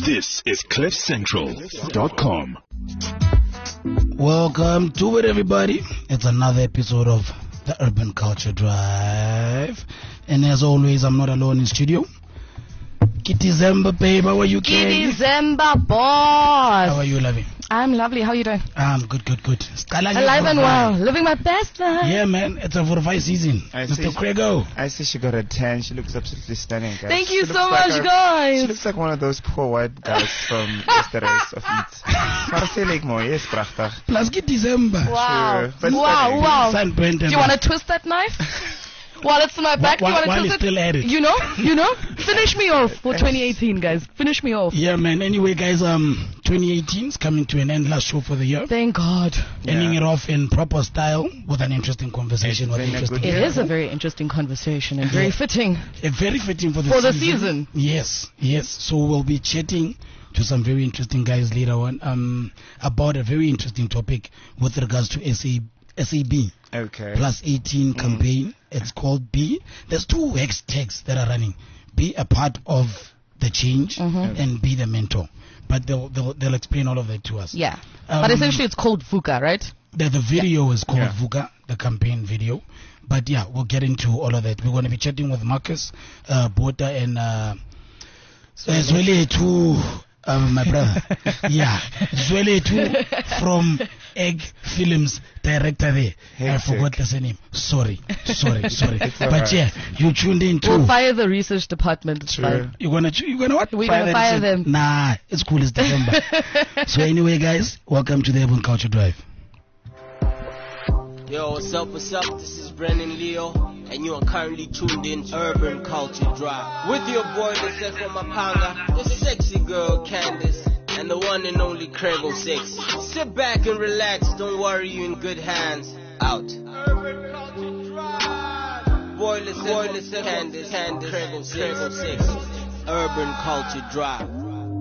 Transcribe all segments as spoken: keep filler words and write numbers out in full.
This is cliff central dot com. Welcome to it, everybody. It's another episode of the Urban Culture Drive. And as always, I'm not alone in studio. Kitty-zemba, babe, how are you, Kenny? Kitty-zemba, boss. How are you, lovey? I'm lovely. How are you doing? I'm good, good, good. Alive and well. Living my best life. Yeah, man. It's a forty-five season. I Mister see Craigo. I see she got a tan. She looks absolutely stunning, guys. Thank She you looks so like much, a- guys. She looks like one of those poor white guys from Yesterday's of Eat. Maar sy lyk mooi, is prachtig. Plus Kitty-zemba. Wow. Sure, but Wow, stunning. wow. Sunburnt Do and you want to twist that knife? While it's in my back, While- do you want while to it's twist still at it. You know? You know? Finish me off for twenty eighteen, guys. Finish me off. Yeah, man. Anyway, guys, um, twenty eighteen is coming to an end. Last show for the year. Thank God. Ending Yeah. it off in proper style with an interesting conversation. It's With been a interesting good It is a very interesting conversation and very Yeah. fitting. Uh, very fitting for the For the season. season. Yes, yes. So we'll be chatting to some very interesting guys later on um, about a very interesting topic with regards to S A S A B Okay. plus eighteen campaign. It's called B. There's two hashtags that are running. Be a part of the change Mm-hmm. and be the mentor. But they'll, they'll they'll explain all of that to us. Yeah. Um, But essentially it's called VUCA, right? The, the video is called Yeah. VUCA, the campaign video. But yeah, we'll get into all of that. We're going to be chatting with Marcus, uh, Bota, and uh, Zwele too, um, my brother. Yeah, Zwele too from Egg Films, director there. I Hectic. forgot the name. Sorry, sorry, sorry. It's But alright. yeah, you tuned in too. We'll fire the research department. It's True. fine. You're gonna, ch- you're gonna what? We're gonna fire them. Nah, it's cool. It's December. So anyway, guys, welcome to the Urban Culture Drive. Yo, what's up, what's up? This is Brennan Leo, and you are currently tuned in to Urban Culture Drive. With your boy, the Sefo Mapanga, the sexy girl, Candace, and the one and only Craigo six. Sit back and relax, don't worry, you in good hands. Out. Urban Culture Drive. Boy, the Sefo, Candace, Candace, Craigo six. Urban Culture Drive.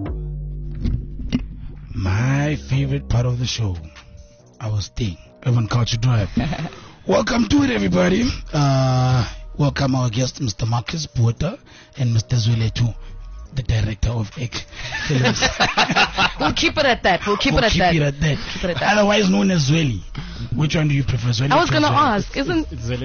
My favorite part of the show, our thing, Urban Culture Drive. Welcome to it, everybody. Uh, welcome our guest, Mister Marcus Bota, and Mister Zwele too, the director of Egg Films. We'll keep it at that. We'll keep We'll it at keep that. it at that. Keep it at that. Otherwise known as Zwele. Which one do you prefer, Zwele? I was or gonna Zwele? ask, isn't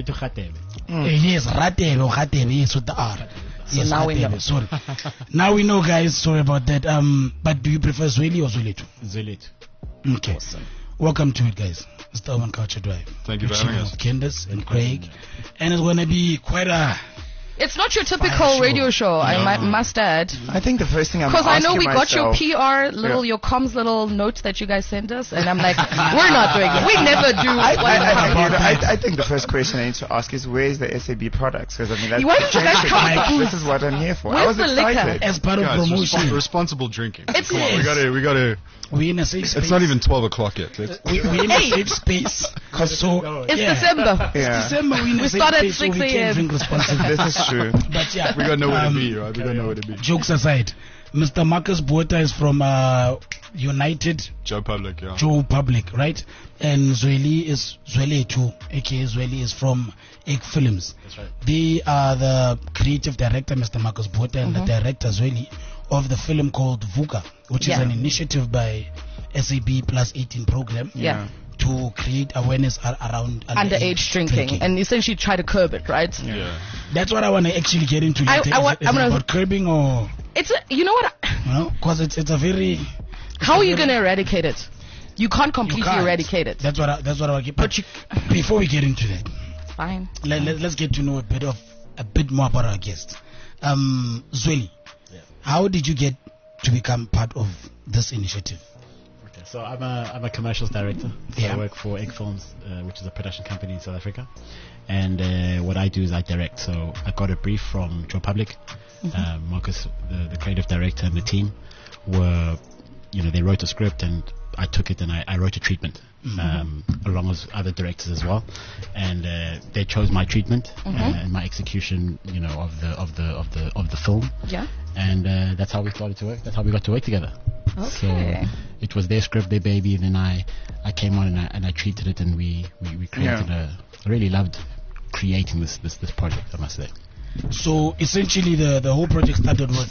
Uh, yes, Ratebe or Ratebe, yes, with the R. Yes, now we Ratebe, know. Sorry. Now we know, guys. Sorry about that. Um, but do you prefer Zwele or Zwele too? Zelit. Okay. Welcome to it, guys. Mister Urban Culture Drive. Thank you for We're having chilling us. with Candace and Craig. And it's going to be quite a... it's not your Fire typical show. radio show, I No. might must add. I think the first thing I'm Because I know asking we got your myself- P R little, Yeah. your comms little note that you guys sent us, and I'm like, we're not doing it. We never do. I, what I, the I, fuck. you know, I, I think the first question I need to ask is where's the S A B products? Because I mean, that's Why don't you guys basic. come Like, to- this is what I'm here for. I Where's was the liquor? excited. As part of Guys, promotion, resp- responsible drinking. It's- Come on, we gotta, we gotta. we're in a safe space. It's not even twelve o'clock yet. Let's, We, we're in a Hey. safe space. So, It's yeah. December. Yeah. December, we're in a We safe start at space, so six we a can m drink responsibly. This is true. But yeah. we gotta know where um, to be, right? We gotta know where to be. Jokes aside, Mister Marcus Bota is from uh, United Joe Public, yeah. Joe Public, right? And Zwele is Zwele too, aka Zwele is from Egg Films. That's right. They are the creative director, Mister Marcus Bota, and the director Zwele of the film called VUCA, which Yeah. is an initiative by S A B plus eighteen program Yeah. to create awareness ar- around Underage drinking, and essentially try to curb it, right? Yeah. that's what I want to actually get into I- later. I Is want- it- is I'm it gonna- about curbing or, It's a, you know what? you know, because it's, it's a very... How are you gonna eradicate it? You can't you completely can't. eradicate it. That's what I, that's what I want to get. But But you- before we get into that, Fine. let, let, let's get to know a bit of a bit more about our guest. Um, Zwele, how did you get to become part of this initiative? Okay, so I'm a I'm a commercials director. So Yeah. I work for Egg Films, uh, which is a production company in South Africa, and uh, what I do is I direct. So I got a brief from Joe Public, uh, Marcus, the, the creative director, and the team were, you know, they wrote a script and I took it and I, I wrote a treatment. Um, along with other directors as well, and uh, they chose my treatment uh, and my execution, you know, of the of the of the of the film. Yeah. And uh, that's how we started to work. That's how we got to work together. Okay. So it was their script, their baby, and then I, I came on and I, and I treated it, and we, we, we created Yeah. a. I really loved creating this, this, this project, I must say. So essentially, the the whole project started with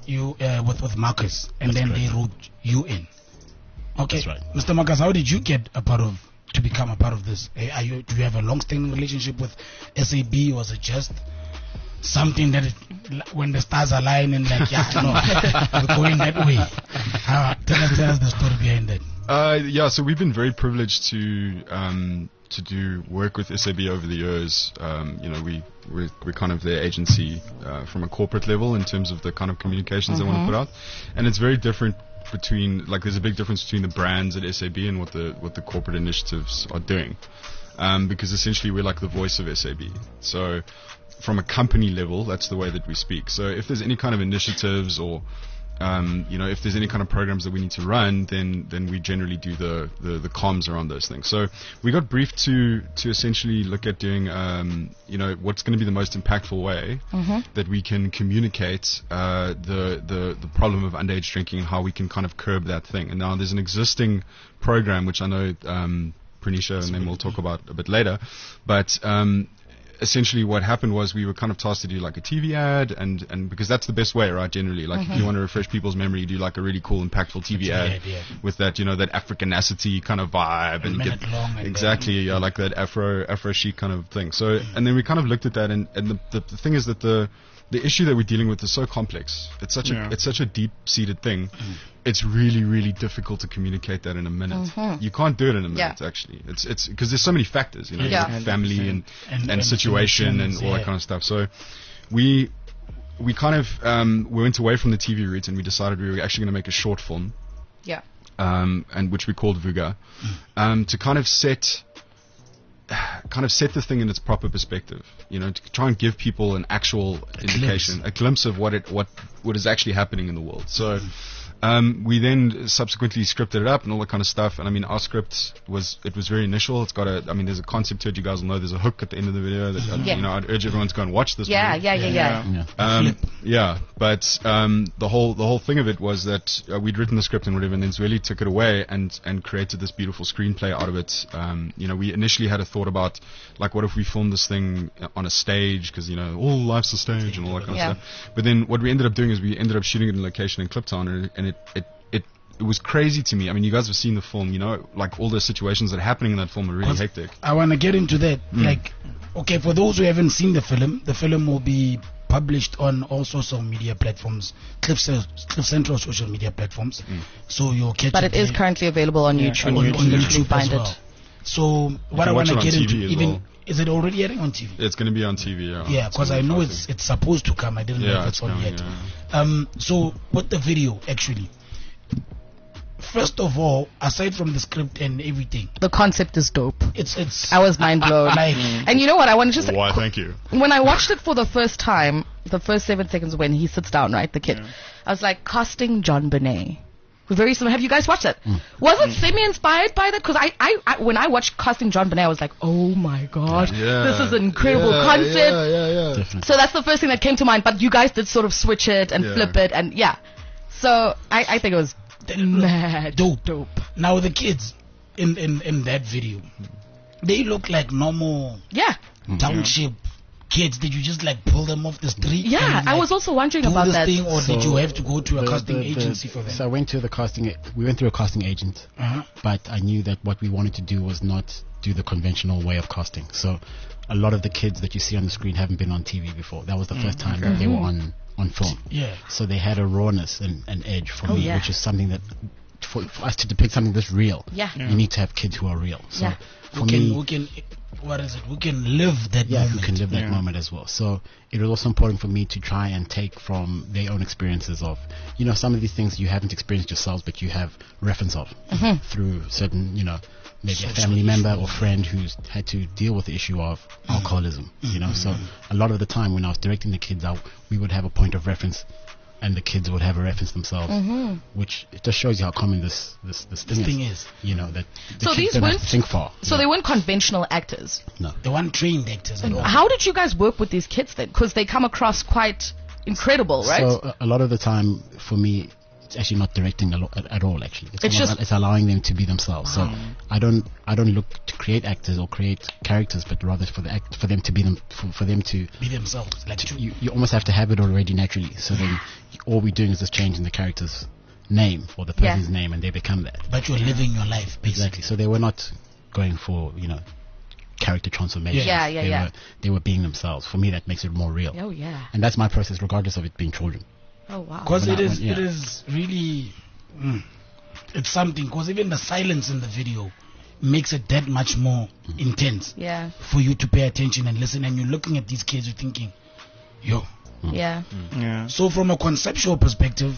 you uh, with with Marcus, and That's then correct. they wrote you in. Okay, That's right. Mister Marcus, how did you get a part of to become a part of this? Uh, Are you do you have a long-standing relationship with S A B, or was it just something that it, when the stars align and like yeah, no, we're going that way? Uh, tell us, tell us the story behind that. Uh, yeah, so we've been very privileged to um, to do work with S A B over the years. Um, you know, we we're, we're kind of their agency uh, from a corporate level in terms of the kind of communications they want to put out, and it's very different between like there's a big difference between the brands at S A B and what the what the corporate initiatives are doing, um, because essentially we're like the voice of S A B. So from a company level, that's the way that we speak. So if there's any kind of initiatives or Um, you know, if there's any kind of programs that we need to run, then then we generally do the, the, the comms around those things. So we got briefed to to essentially look at doing, um, you know, what's going to be the most impactful way that we can communicate uh, the, the the problem of underage drinking and how we can kind of curb that thing. And now there's an existing program which I know um, Pranisha and then we'll talk about a bit later, but um, essentially what happened was we were kind of tasked to do like a T V ad and, and because that's the best way, right? Generally, like if you want to refresh people's memory, you do like a really cool, impactful T V ad ad, yeah. with that, you know, that Africanacity kind of vibe and you minute long and exactly, yeah, like that Afro Afro chic kind of thing. So, and then we kind of looked at that and, and the, the, the thing is that the the issue that we're dealing with is so complex. It's such Yeah. a it's such a deep seated thing. It's really really difficult to communicate that in a minute. You can't do it in a minute Yeah. actually. It's it's because there's so many factors, you know, Yeah. like family and And- and, and situation and emotions, all that yeah. kind of stuff. So we we kind of um, we went away from the T V route and we decided we were actually going to make a short film, Yeah. um, and which we called Vuga, um, to kind of set kind of set the thing in its proper perspective, you know, to try and give people an actual indication, a glimpse of what it what what is actually happening in the world. So um, we then subsequently scripted it up and all that kind of stuff. And I mean, our script was it was very initial. It's got a I mean, there's a concept to it. You guys will know there's a hook at the end of the video. That, uh, Yeah. You know, I'd urge everyone to go and watch this. Yeah, movie. yeah, yeah, yeah. Yeah. Um, yeah, but um, the whole the whole thing of it was that uh, we'd written the script and whatever, and then Zweli took it away and and created this beautiful screenplay out of it. Um, you know, we initially had a thought about like, what if we filmed this thing on a stage, because you know, all life's a stage and all that kind Yeah. of stuff. But then what we ended up doing is we ended up shooting it in location in Kliptown, and, and it, it it it was crazy to me. I mean, you guys have seen the film, you know, like all the situations that are happening in that film are really hectic. I want to get into that. Like, okay, for those who haven't seen the film, the film will be published on all social media platforms, Cliff, Cliff Central social media platforms. So you'll catch But it it is there currently available on Yeah, YouTube. on, on on YouTube. YouTube find as well. it. So what I can want watch to it on get T into, V as even well. is it already airing on T V? It's going to be on T V, yeah. Yeah, because I know gonna be it's it's supposed to come. I didn't know Yeah, if it's it's on coming, yet. yeah. Um, so with the video, actually, first of all, aside from the script and everything, The concept is dope. it's it's I was mind blown. like And you know what? I want to just Why, thank you. when I watched it for the first time, the first seven seconds when he sits down, right, the kid, I was like, casting John Bonet. Very similar. Have you guys watched it? Was it semi-inspired by that? Because I, I, I, when I watched casting John Bonet, I was like, oh my god, Yeah. this is an incredible Yeah, concept. Yeah, yeah, yeah. Definitely. So that's the first thing that came to mind. But you guys did sort of switch it and Yeah. flip it, and yeah. So I, I think it was mad dope. dope. Now the kids in in in that video, they look like normal Yeah, township kids. Did you just like pull them off the street? yeah. and, I like, was also wondering do about this that. thing, or did So you have to go to a the- casting the- the- agency for So I that? went to the casting. a- We went through a casting agent, Uh-huh. but I knew that what we wanted to do was not do the conventional way of casting. So a lot of the kids that you see on the screen haven't been on T V before. That was the first time that they were on on film. Yeah. So they had a rawness and an edge for Oh, me, yeah. which is something that for, for us to depict something this real, Yeah. you need to have kids who are real. So Yeah. for Who can me, who can what is it? Who can live that yeah, moment? who can live that Yeah. moment as well. So it was also important for me to try and take from their own experiences of, you know, some of these things you haven't experienced yourselves, but you have reference of through certain, you know, maybe a Social family member issues. or friend who's had to deal with the issue of alcoholism, you know. So a lot of the time when I was directing the kids out, we would have a point of reference and the kids would have a reference themselves, which it just shows you how common this this, this thing, This is. thing is. You know, that the So kids these don't have weren't- to think far. So they weren't conventional actors. No. They weren't trained actors at all. How did you guys work with these kids then? Because they come across quite incredible, right? So a, a lot of the time, for me, it's actually not directing a lo- at, at all. Actually, it's, It's almost just- it's allowing them to be themselves. So I don't I don't look to create actors or create characters, but rather for the act, for them to be them for, for them to Be themselves. Like to, you, you almost have to have it already naturally. So then all we're doing is just changing the character's name or the Yeah. person's name, and they become that. but you're living your life, basically. Exactly. So they were not going for, you know, character transformation. Yeah, yeah, they yeah. Were, they were being themselves. For me, that makes it more real. Oh yeah. And that's my process, regardless of it being children. Oh wow. Because When it I- is, when- yeah. it is really, mm, it's something. Because even the silence in the video makes it that much more intense Yeah. for you to pay attention and listen. And you're looking at these kids, you're thinking, yo. Yeah. Yeah. So from a conceptual perspective,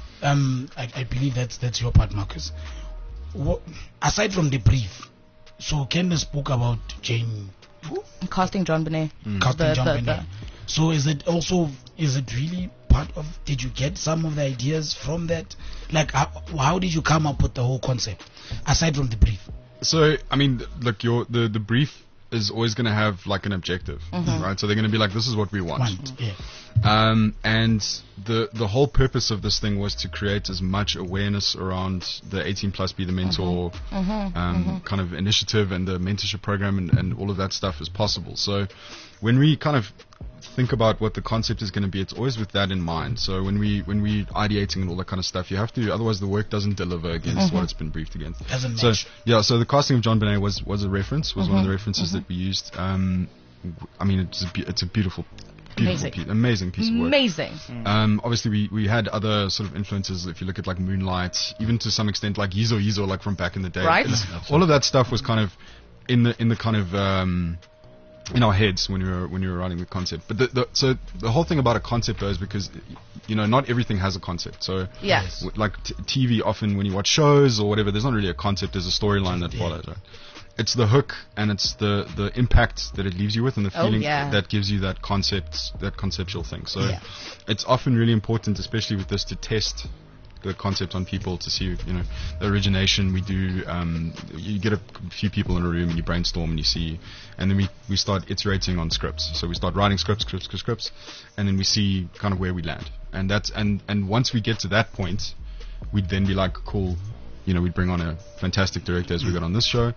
um, I, I believe that's that's your part, Marcus. What, aside from the brief, so Candace spoke about Jane who? Casting John Bonet. casting The- John the- Bonet. the- So is it also is it really part of? Did you get some of the ideas from that? Like how, how did you come up with the whole concept aside from the brief? So, I mean, look, your the, the brief is always going to have like an objective, right? So they're going to be like, this is what we want. Want, yeah. Um, and the the whole purpose of this thing was to create as much awareness around the eighteen plus Be the Mentor um, kind of initiative and the mentorship program and, and all of that stuff as possible. So when we kind of think about what the concept is going to be, it's always with that in mind. So when we when we ideating and all that kind of stuff, you have to, otherwise the work doesn't deliver against what it's been briefed against. Doesn't So match. yeah, so the casting of John Bonet was was a reference, was one of the references that we used. Um, w- I mean, it's a, be- it's a beautiful, beautiful, Amazing. piece, amazing piece of work. Amazing. Um, obviously, we, we had other sort of influences. If you look at like Moonlight, even to some extent like Yizo Yizo, like from back in the day. Right. It's- all of that stuff was kind of in the in the kind of um, in our heads when we were when we were writing the concept. But the, the, so the whole thing about a concept though is because you know not everything has a concept. So Yeah. w- like t- T V, often when you watch shows or whatever, there's not really a concept. There's a storyline that Yeah. follows. Right? It's the hook and it's the, the impact that it leaves you with and the Oh, feeling yeah. that gives you that concept, that conceptual thing. So Yeah. it's often really important, especially with this, to test the concept on people to see, you know, the origination. We do, um, you get a few people in a room and you brainstorm and you see, and then we, we start iterating on scripts. So we start writing scripts, scripts, scripts, scripts, and then we see kind of where we land. And that's, and, and once we get to that point, we'd then be like, cool, you know, we'd bring on a fantastic director as we got on this show.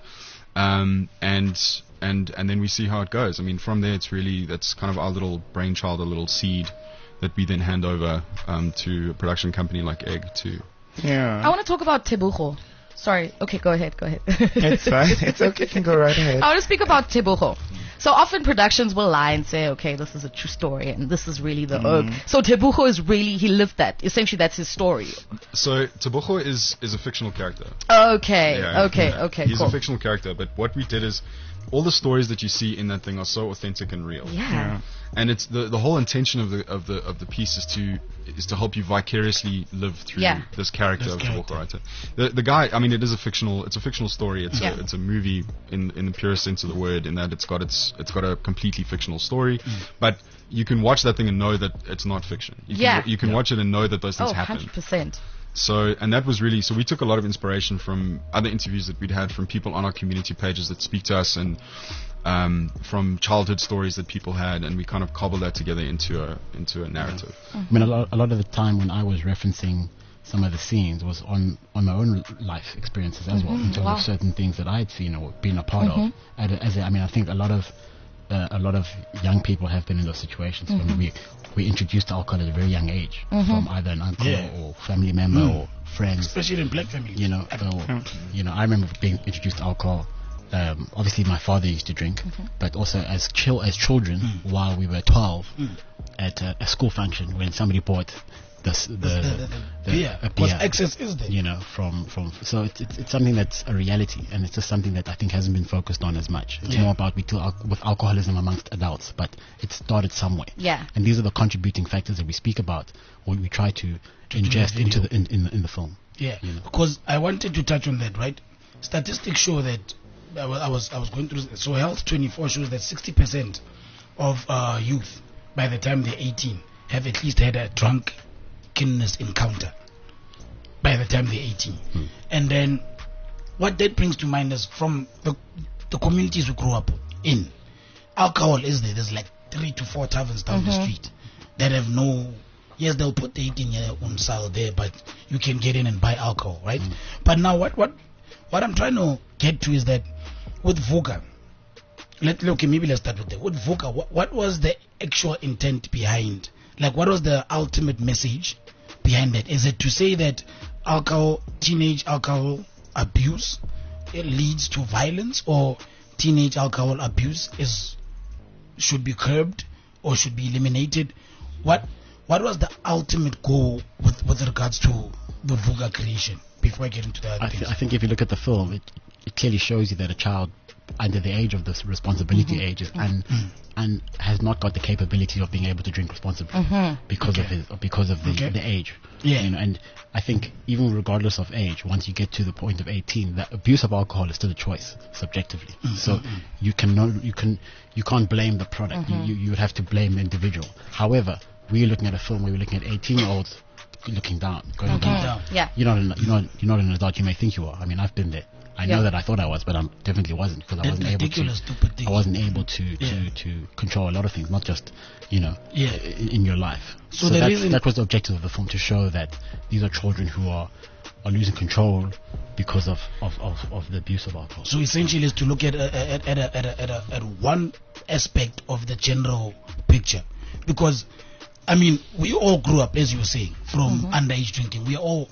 Um, and, and, and then we see how it goes. I mean, from there, it's really, that's kind of our little brainchild, a little seed that we then hand over, um, to a production company like Egg to, Yeah. I want to talk about Tebogo. Sorry. Okay, go ahead. Go ahead. It's fine. It's okay. You can go right ahead. I want to speak about Tebogo. So often productions will lie and say, okay, this is a true story and this is really the herb. So Tebogo is really, he lived that. Essentially, that's his story. so Tebogo is, is a fictional character. Okay. Yeah, okay. yeah. Okay. He's cool. a fictional character, but what we did is all the stories that you see in that thing are so authentic and real. Yeah. And it's the the whole intention of the of the of the piece is to is to help you vicariously live through Yeah. this character This of character. Tebogo, right? The the guy, I mean, it is a fictional it's a fictional story. It's Yeah. a it's a movie in in the purest sense of the word, in that it's got its it's got a completely fictional story, Mm. but you can watch that thing and know that it's not fiction. You can, Yeah. You can watch it and know that those things Oh, happen. one hundred percent. So, and that was really, so we took a lot of inspiration from other interviews that we'd had from people on our community pages that speak to us, and um, from childhood stories that people had, and we kind of cobbled that together into a into a narrative. I mean, a lot, a lot of the time when I was referencing some of the scenes was on, on my own life experiences as well, in terms Wow. of certain things that I had seen or been a part of. As a, as a, I mean, I think a lot of uh, a lot of young people have been in those situations when we we introduced alcohol at a very young age, from either an uncle Yeah. or family member or friends. Especially in black families. You know, or, you know, I remember being introduced to alcohol. Um, obviously, my father used to drink, but also as chill as children, while we were twelve, at a, a school function when somebody bought this, the, the, the, the beer. a Because beer, excess is there. you know, from from. So it's, it's it's something that's a reality, and it's just something that I think hasn't been focused on as much. It's Yeah. more about we deal al- with alcoholism amongst adults, but it started somewhere. Yeah. And these are the contributing factors that we speak about, or we try to do the ingest into video. the in, in the in the film. Yeah, You know. because I wanted to touch on that, right? Statistics show that I wa- I was I was going through. So Health twenty-four shows that sixty percent of uh, youth by the time they're eighteen have at least had a drunkenness encounter by the time they're eighteen. And then what that brings to mind is from the the communities we grew up in, alcohol is there. There's like three to four taverns down the street that have no yes, they'll put the eighteen year on sale there, but you can get in and buy alcohol, right? Mm. But now what what what I'm trying to get to is that with VUCA, let okay, maybe let's start with that. With VUCA, what, what was the actual intent behind? Like, what was the ultimate message behind that? Is it to say that alcohol, teenage alcohol abuse, it leads to violence, or teenage alcohol abuse is should be curbed or should be eliminated? What what was the ultimate goal with, with regards to the VUCA creation? Before I get into that, I, th- I think if you look at the film, it, it clearly shows you that a child under the age of this responsibility mm-hmm. age is, and mm-hmm. and has not got the capability of being able to drink responsibly mm-hmm. because okay. of his because of the, okay. the age. Yeah. You know, and I think even regardless of age, once you get to the point of eighteen, that abuse of alcohol is still a choice subjectively. Mm-hmm. So you cannot you can you can't blame the product. Mm-hmm. You you would have to blame the individual. However, we're looking at a film where we're looking at eighteen year olds looking down, going okay. down. down. Yeah. You're not an, you're not you're not an adult. You may think you are. I mean, I've been there. I know yeah. that I thought I was, but I definitely wasn't, because I wasn't able to. I wasn't able to, yeah. to, to control a lot of things, not just you know yeah. in, in your life. So, so the that, reason that was the objective of the film, to show that these are children who are are losing control because of, of, of, of the abuse of alcohol. So essentially, is to look at a, at, at, a, at, a, at, a, at one aspect of the general picture, because I mean we all grew up, as you were saying, from mm-hmm. underage drinking. We all.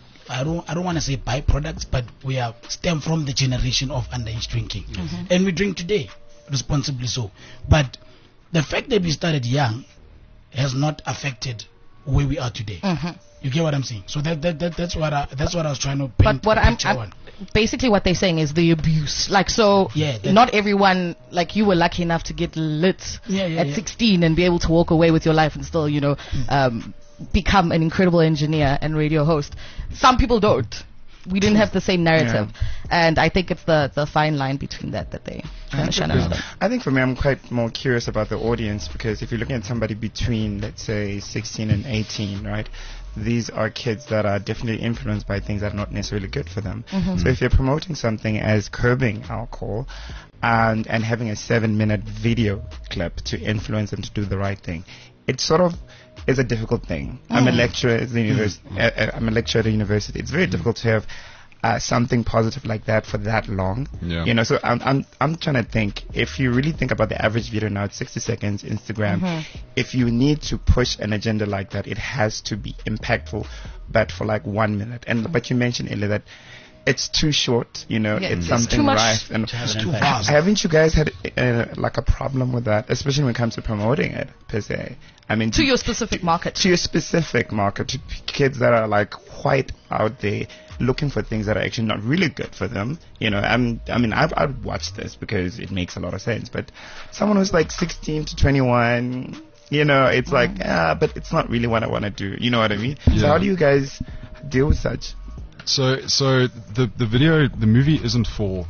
I don't I don't want to say byproducts, but we are stem from the generation of underage drinking. Mm-hmm. And we drink today, responsibly so. But the fact that we started young has not affected where we are today. Mm-hmm. You get what I'm saying? So that, that, that that's what I that's what I was trying to paint. But what I'm, I'm basically what they're saying is the abuse. Like, so yeah, not everyone, like you were lucky enough to get lit yeah, yeah, at yeah. sixteen and be able to walk away with your life and still, you know, mm. um become an incredible engineer and radio host. Some people don't. We didn't have the same narrative, yeah. and I think it's the the fine line between that that they kind of shun another. I think for me, I'm quite more curious about the audience, because if you're looking at somebody between, let's say, sixteen and eighteen, right? These are kids that are definitely influenced by things that are not necessarily good for them. Mm-hmm. So if you're promoting something as curbing alcohol and and having a seven minute video clip to influence them to do the right thing, it sort of is a difficult thing. Mm. I'm a lecturer at the university. Mm. Uh, I'm a lecturer at the university. It's very difficult to have uh, something positive like that for that long. Yeah. You know, so I'm I'm I'm trying to think, if you really think about the average video now, it's sixty seconds, Instagram. Mm-hmm. If you need to push an agenda like that, it has to be impactful, but for like one minute. And but you mentioned earlier that it's too short, you know, yeah, it's, it's something too much, rife and it's too fast. Haven't you guys had uh, like a problem with that, especially when it comes to promoting it per se? I mean, to, to your specific to, market, to your specific market, to p- kids that are like quite out there looking for things that are actually not really good for them. You know, I'm, I mean, I've, I've watched this because it makes a lot of sense. But someone who's like sixteen to twenty-one, you know, it's mm. like, ah, but it's not really what I want to do. You know what I mean? Yeah. So how do you guys deal with such? So, so the the video, the movie isn't for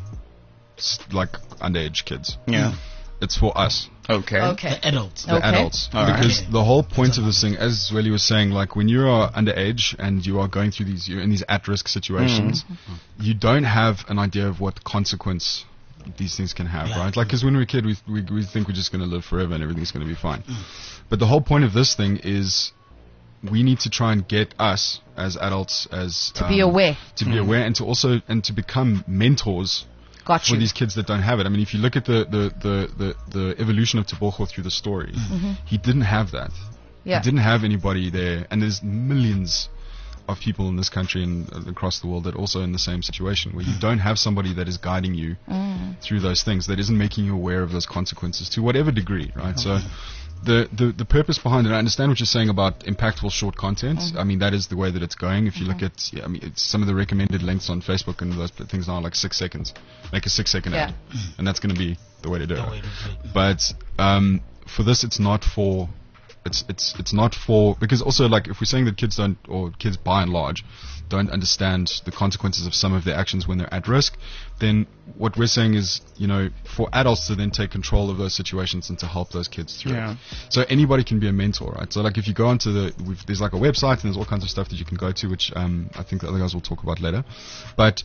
like underage kids. Yeah, it's for us. Okay. Okay. The adults. The okay. adults. All because right. the whole point of this thing, as Zweli was saying, like when you are underage and you are going through these, you're in these at-risk situations, mm. you don't have an idea of what consequence these things can have, yeah. right? Like, because when we're a kid, we, we we think we're just going to live forever and everything's going to be fine. Mm. But the whole point of this thing is, we need to try and get us as adults as to um, be aware, to be mm. aware, and to also and to become mentors Got for you. these kids that don't have it. I mean, if you look at the the the the, the evolution of Tebogo through the story, mm-hmm. he didn't have that. Yeah. He didn't have anybody there, and there's millions of people in this country and uh, across the world that are also in the same situation, where you don't have somebody that is guiding you mm. through those things, that isn't making you aware of those consequences to whatever degree, right? Okay. So. The, the the purpose behind it, I understand what you're saying about impactful short content. Mm-hmm. I mean, that is the way that it's going. If you mm-hmm. look at, yeah, I mean, it's some of the recommended lengths on Facebook and those things now are like six seconds. Make a six second yeah. ad, and that's going to be the way to do it. But um, for this, it's not for, it's it's it's not for, because also, like, if we're saying that kids don't, or kids by and large don't understand the consequences of some of their actions when they're at risk, then what we're saying is, you know, for adults to then take control of those situations and to help those kids through yeah. it. So anybody can be a mentor, right? So like if you go onto the, we've, there's like a website and there's all kinds of stuff that you can go to, which um, I think the other guys will talk about later. But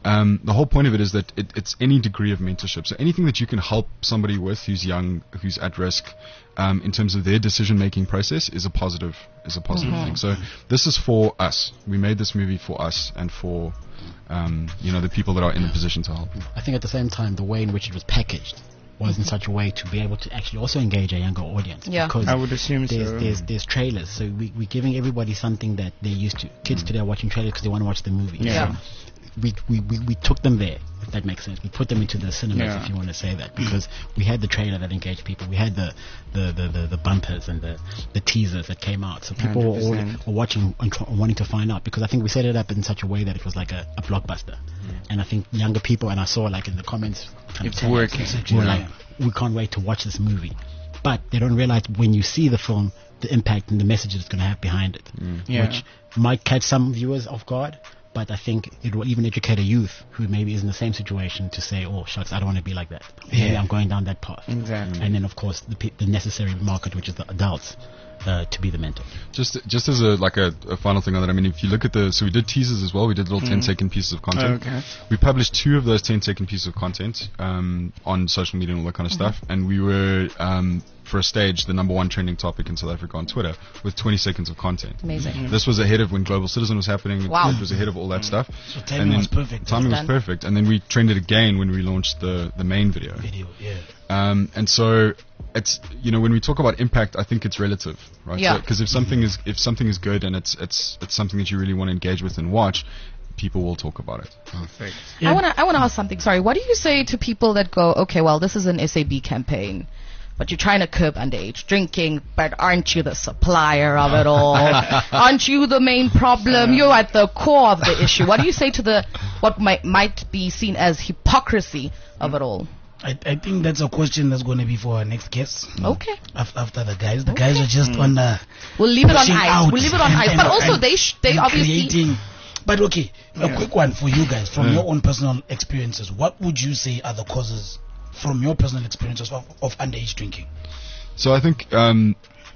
Um, the whole point of it is that it, it's any degree of mentorship. So anything that you can help somebody with who's young, who's at risk, um, in terms of their decision-making process is a positive, is a positive Mm-hmm. thing. So this is for us. We made this movie for us and for, um, you know, the people that are in the position to help. I think at the same time, the way in which it was packaged was in such a way to be able to actually also engage a younger audience. Yeah. Because I would assume there's, so. there's there's trailers, so we, we're giving everybody something that they're used to. Kids today are watching trailers because they want to watch the movie. Yeah. So we, we, we, we took them there, if that makes sense. We put them into the cinemas, Yeah. if you want to say that, because we had the trailer that engaged people. We had the the, the, the, the bumpers and the, the teasers that came out. So people were all one hundred percent. were watching and tr- wanting to find out, because I think we set it up in such a way that it was like a, a blockbuster. And I think younger people, and I saw like in the comments, from It's Tanya, working. were Yeah. like, we can't wait to watch this movie. But they don't realize when you see the film, the impact and the message it's going to have behind it, Yeah. which might catch some viewers off guard. But I think it will even educate a youth who maybe is in the same situation to say, oh, shucks, I don't want to be like that. Maybe Yeah. I'm going down that path. Exactly. And then, of course, the, pe- the necessary market, which is the adults, uh, to be the mentor. Just, just as a like a, a final thing on that. I mean, if you look at the, so we did teasers as well. We did little ten second pieces of content. Okay. We published two of those ten second pieces of content um, on social media and all that kind of stuff. And we were, um, for a stage, the number one trending topic in South Africa on Twitter with twenty seconds of content. Amazing. This was ahead of when Global Citizen was happening. It- Wow. It was ahead of all that stuff. So timing And then was perfect. Timing was Done. perfect. And then we trended again when we launched the, the main video. Video, yeah. Um, and so it's, you know, when we talk about impact, I think it's relative, right? Yeah. Because if something is if something is good and it's it's it's something that you really want to engage with and watch, people will talk about it. Perfect. I want to I want to ask something. Sorry. What do you say to people that go, okay, well, this is an S A B campaign, but you're trying to curb underage drinking, but aren't you the supplier of it all? Aren't you the main problem? You're at the core of the issue. What do you say to the what might might be seen as hypocrisy of it all? I, I think that's a question that's going to be for our next guest. Okay. Af- After the guys, the guys are just on the We'll leave it on pushing ice. out We'll leave it on and- ice. and- But also, and- they sh- they and obviously. creating. But okay, a Yeah. quick one for you guys from Yeah. your own personal experiences. What would you say are the causes from your personal experiences of, of underage drinking? So I think, um,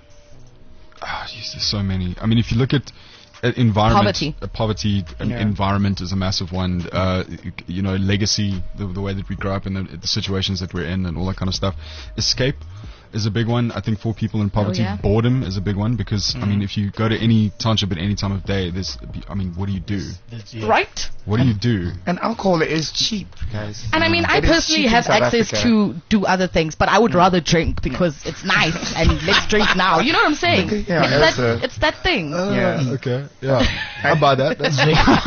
ah, geez, there's so many. I mean, if you look at uh, environment, Poverty. uh, poverty, and Yeah. environment is a massive one. Uh, y- you know, legacy, the, the way that we grow up and the, the situations that we're in, and all that kind of stuff. Escape is a big one. I think for people in poverty, yeah. boredom is a big one because I mean, if you go to any township at any time of day, there's, I mean, what do you do? That's, yeah. Right? What do you do? And alcohol is cheap, guys. And I mean, I It is personally cheap in have South access Africa. to do other things, but I would rather drink because it's nice and let's drink now. You know what I'm saying? Yeah, it's, that's that, a- it's that thing. Yeah. Okay. Yeah. I buy that. That's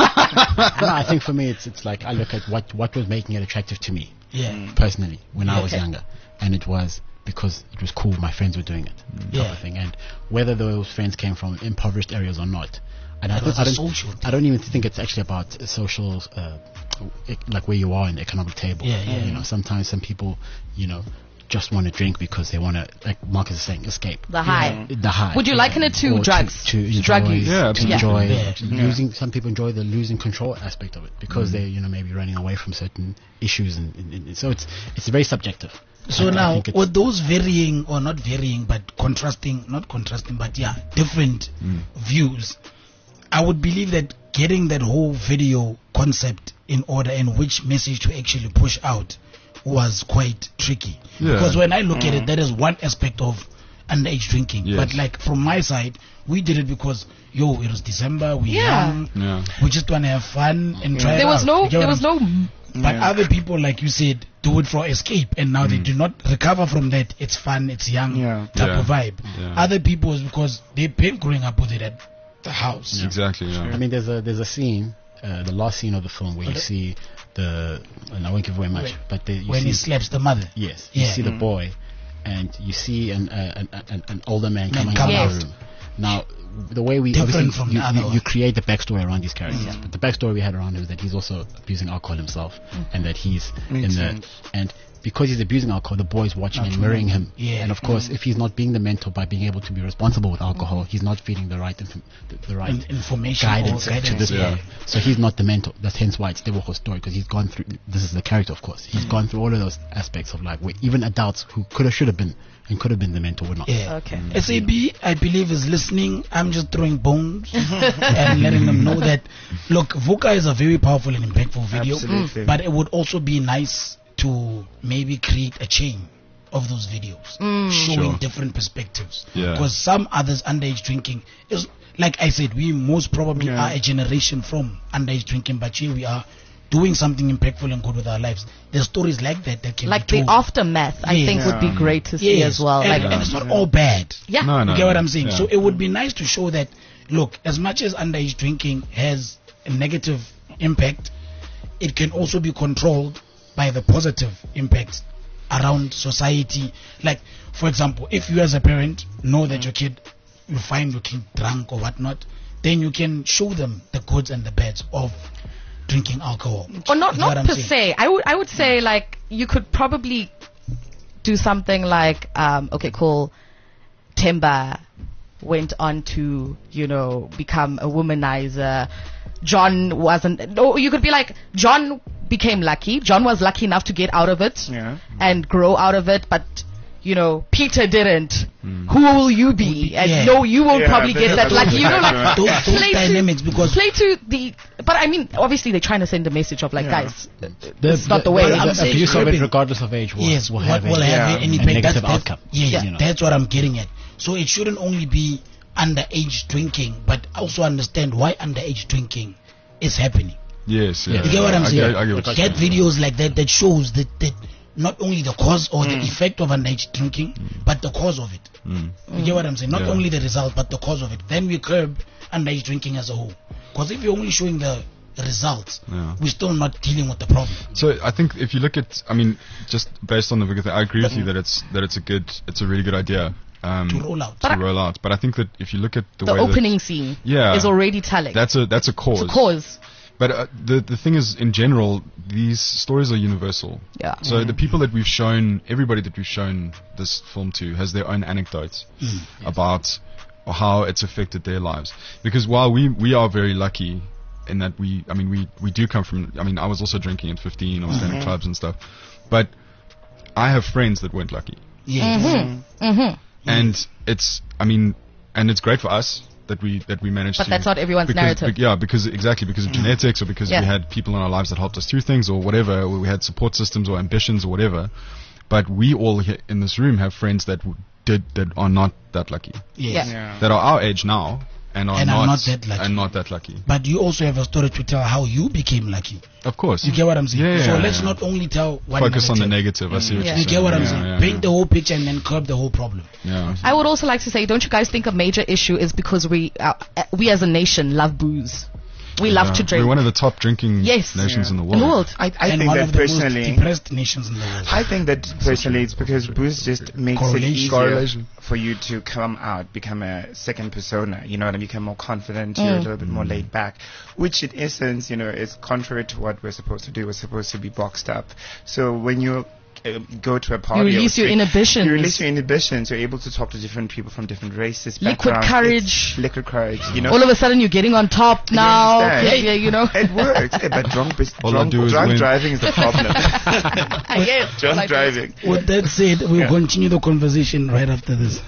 No, I think for me, it's it's like I look at what, what was making it attractive to me, Yeah. personally, when I was Okay. younger. And it was because it was cool, my friends were doing it, Yeah. type of thing. And whether those friends came from impoverished areas or not, and I, It don't, was I, a don't, social thing. I don't even think it's actually about uh, social, uh, e- like where you are in the economic table. Yeah, yeah. You know, sometimes some people, you know, just want to drink because they want to, like Marcus is saying, escape. The high. The high. Would you liken it to Or drugs? To, enjoy, Drug use. Yeah, to absolutely. enjoy Yeah. losing. Some people enjoy the losing control aspect of it because Mm. they're, you know, maybe running away from certain issues, and, and, and so it's it's very subjective. So I- I now, think it's- with those varying, or not varying, but contrasting, not contrasting, but yeah, different views, I would believe that getting that whole video concept in order and which message to actually push out was quite tricky. Yeah. Because when I look at it, that is one aspect of underage drinking. Yes. But like from my side, we did it because, yo, it was December, we Yeah. young, Yeah. we just want to have fun and try it There was out. no, You get there what was I'm no. but Yeah. other people, like you said, do it for escape, and now they do not recover from that. It's fun, it's young Yeah. type Yeah. of vibe. Yeah. Other people is because they've been growing up with it at the house. Exactly. Yeah. I mean, there's a there's a scene, uh, the last scene of the film where you Okay. see the, and I won't give away much, Wait. but the, you When see, he slaps the mother. yes, you Yeah. see the boy, and you see an uh, an, an an older man Man coming come out out. of the room. Now, the way we Different obviously from you, the other you, one. you create the backstory around these characters, but the backstory we had around him is that he's also abusing alcohol himself, and that he's Makes in sense. the and because he's abusing alcohol, the boys watching and mirroring him. Yeah. And of course, if he's not being the mentor by being able to be responsible with alcohol, he's not feeding the right inf- the, the right In- information guidance, or guidance, to this yeah. boy. So he's not the mentor. That's hence why it's Tebogo's story, because he's gone through. This is the character, of course. He's gone through all of those aspects of life, where even adults who could have, should have been, and could have been the mentor were not. Yeah. Okay. S A B, I believe, is listening. I'm just throwing bones and letting them know that, look, Vuka is a very powerful and impactful video, Absolutely. but it would also be nice to maybe create a chain of those videos showing Sure. different perspectives. Yeah. Because some others, underage drinking is, like I said, we most probably Yeah. are a generation from underage drinking, but here we are doing something impactful and good with our lives. There's stories like that that can Like be the told. aftermath, I Yes. think would be Yeah. great to see Yes. as well. And, Like, and it's not all bad. yeah. No, no. You get what I'm saying? Yeah. So it would be nice to show that, look, as much as underage drinking has a negative impact, it can also be controlled by the positive impact around society. Like, for example, if you as a parent know that your kid, you find your kid drunk or whatnot, then you can show them the goods and the bads of drinking alcohol. Or not, You get what not I'm per saying? se. I would, I would say like you could probably do something like, um, okay, cool. Timba went on to, you know, become a womanizer. John wasn't. No, you could be like, John became lucky. John was lucky enough to get out of it Yeah. and grow out of it, but. You know, Peter didn't. Who will you be? And Yeah. no, you will Yeah, probably but get that. that's Like, also you know, like different. Those, those play to- dynamics, because play to the. But I mean, obviously, they're trying to send a message of like, Yeah. guys, it's not the way. but The, I'm the saying abuse of it, cribbing. regardless of age, will, yes, will what have, will a, have Yeah. an a impact. negative that's, outcome. Yes, You know. that's what I'm getting at. So it shouldn't only be underage drinking, but also understand why underage drinking is happening. Yes. Yeah. You get what I'm I saying? get- I get what you're Get saying. videos like that that shows that, that not only the cause or Mm. the effect of underage drinking, but the cause of it. You get what I'm saying? Not Yeah. only the result, but the cause of it. Then we curb underage drinking as a whole. Because if you're only showing the results, Yeah. we're still not dealing with the problem. So I think if you look at, I mean, just based on the bigger thing, I agree with you that it's that it's a good, it's a really good idea um, To roll out. to roll out. But I think that if you look at the, The way opening scene Yeah. is already telling. that, that's a that's a cause. it's a cause. But uh, the the thing is, in general, these stories are universal. Yeah. So the people that we've shown, everybody that we've shown this film to, has their own anecdotes about how it's affected their lives. Because while we we are very lucky in that we, I mean, we we do come from. I mean, I was also drinking at fifteen. I was going to clubs and stuff. But I have friends that weren't lucky, Yes. Mm-hmm. and it's. I mean, and it's great for us that we that we managed But to. that's not everyone's because, narrative. be- yeah, because exactly because of genetics, or because Yeah. we had people in our lives that helped us through things, or whatever, or we had support systems or ambitions or whatever. But we all here in this room have friends that w- did that are not that lucky, Yes. Yeah. Yeah. that are our age now, and are And not, are not that lucky. and not that lucky. But you also have a story to tell how you became lucky. Of course, You get what I'm saying? Yeah, so yeah, let's yeah. not only tell one focus on the negative. negative. I see what Yeah. you're You saying. get what I'm yeah, saying? Yeah, Paint the whole picture and then curb the whole problem. yeah. I would also like to say, don't you guys think a major issue is because we, uh, uh, we as a nation love booze. We love Yeah. to drink. We're one of the top drinking Yes. nations Yeah. in the in world. the world. I, I and think one that of the most personally, depressed nations in the world. I think that personally it's because booze just makes it Correlation. easier Correlation. for you to come out, become a second persona. You know what I mean? Become more confident. You're a little bit more laid back, which in essence, you know, is contrary to what we're supposed to do. We're supposed to be boxed up. So when you uh, go to a party, or release your street, inhibitions. You release your inhibitions. You're able to talk to different people from different races, Liquid backgrounds. courage. It's liquid courage. You know. All of a sudden, you're getting on top now. understand? Yeah, yeah, you know. It works, yeah, but drunk, bis- All I drunk, do is drunk win. driving is the problem. I guess. drunk Like- driving. With that said, we'll Yeah. continue the conversation right after this.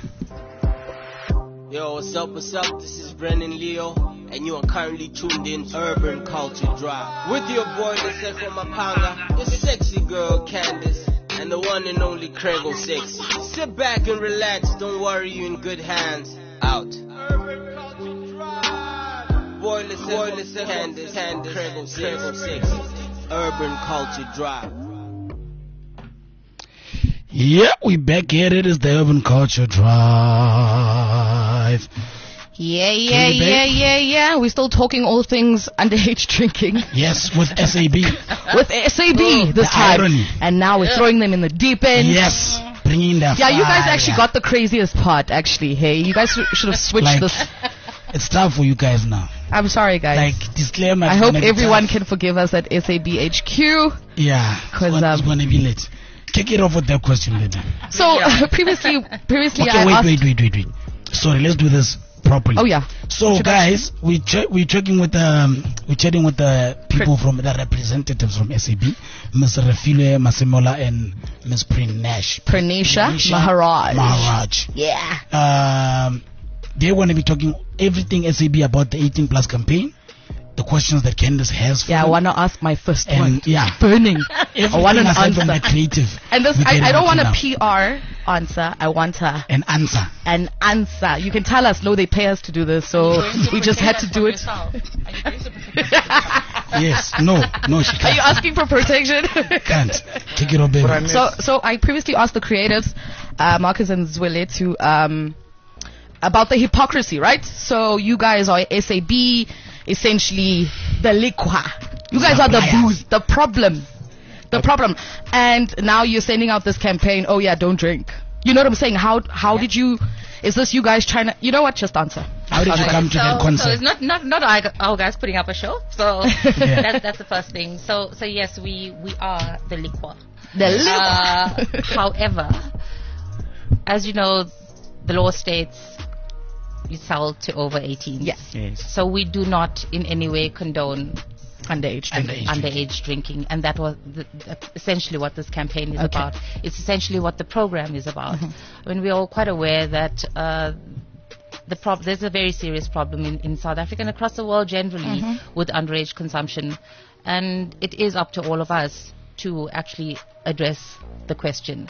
Yo, what's up, what's up? This is Brennan Leo, and you are currently tuned in to Urban Culture Drive. With your boy, Niseko Mapanga, your sexy girl, Candice, and the one and only Crego Sexy. Sit back and relax, don't worry, you're in good hands. Out. Urban Culture Drive. Boy, Niseko, Candice, Candice, Crego Sexy. Urban Culture Drive. Yeah, we back here. It is the Urban Culture Drive. Yeah, yeah, Can we yeah, back? yeah, yeah. We're still talking all things underage drinking Yes, with S A B. with S A B this the time. irony. And now we're throwing them in the deep end. Yes, bringing the Yeah, you guys fire. actually got the craziest part, actually. Hey, you guys sh- should have switched Like, this. It's tough for you guys now. I'm sorry, guys. Like, disclaimer. I it's hope gonna be everyone tough. can forgive us at S A B H Q. Yeah, 'Cause, it's um, going to be lit. kick it off with that question then. So previously, previously Okay, I wait, asked. wait, wait, wait, wait. Sorry, let's do this properly. Oh yeah. So guys, we ch- we checking with um we chatting with the people from the representatives from S A B, Miz Refilwe Masemola and Miz Prinesh Pranisha Maharaj. Maharaj. Yeah. Um, they want to be talking everything S A B about the eighteen plus campaign, the questions that Candace has. For Yeah, I them, want to ask my first and one. yeah, Burning. everything I want an aside from answer. the creative. And this, we get I, I don't want a now. P R answer. I want a An answer. an answer. You can tell us, no, they pay us to do this, so we just had to do it. Yes. No. No. She Are can't. you asking for protection? Can't. Take it off, baby. What I missed- So, so I previously asked the creatives, uh, Marcus and Zwele, to um, about the hypocrisy, right? So you guys are S A B, essentially the liquor. You guys are the Suppliers. booze, the problem, the problem. And now you're sending out this campaign. Oh yeah, don't drink. You know what I'm saying? How how did you? Is this you guys trying to? You know what? Just answer. How did you come to so, that so concept? it's not not not our, our guys putting up a show. So Yeah. that's that's the first thing. So so yes, we we are the liquor. The liquor. Uh, however, as you know, the law states you sell to over eighteen. Yes. Yes. So we do not in any way condone Underage. Underage. underage drinking, and that was the, that's essentially what this campaign is Okay. about. It's essentially what the program is about. I mean, we're all quite aware that uh, the prob- there's a very serious problem in, in South Africa and across the world generally with underage consumption, and it is up to all of us to actually address the question.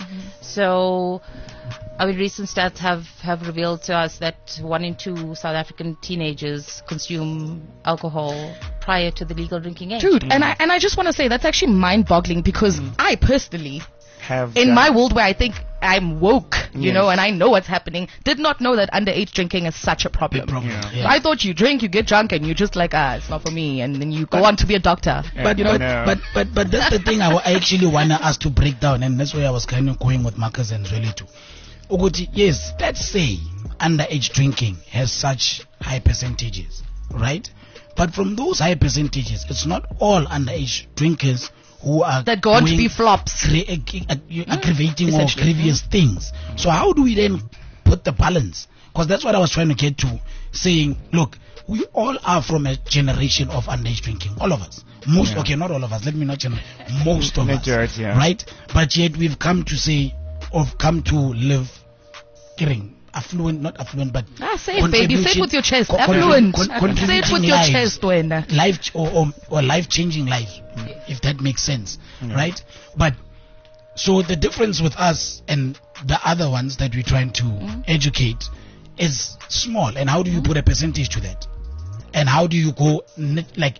So, I mean, recent stats have, have revealed to us that one in two South African teenagers consume alcohol prior to the legal drinking age. Dude, and I and I just want to say that's actually mind-boggling because I personally, Have in done- my world where I think I'm woke, you Yes. know, and I know what's happening, did not know that underage drinking is such a problem. Big problem. Yeah. Yeah. I thought you drink, you get drunk, and you just like, ah, it's not for me, and then you go on to be a doctor. Yeah, But, I but, know. but but but that's the thing I, wa- I actually wanna us to break down, and that's why I was kind of going with Marcus and Zwele too. Ukuthi, yes, let's say underage drinking has such high percentages, right? But from those high percentages, it's not all underage drinkers who are That go on to doing be flops. cre- ag- ag- aggravating or essentially. grievous things. So how do we then put the balance? Because that's what I was trying to get to, saying, look, we all are from a generation of underage drinking, all of us. Most, Yeah. okay, not all of us. Let me not generalize. Most of us, Majority, yeah. right? But yet we've come to say, or come to live, getting affluent, not affluent, but Ah, say it, baby. Say it contribution- with your chest. co- Affluent. con- con- Say it with contributing your lives chest, Wena. life ch- or, or, or life changing life, if that makes sense, right? But so the difference with us and the other ones that we're trying to educate is small. And how do you put a percentage to that? And how do you go n- like?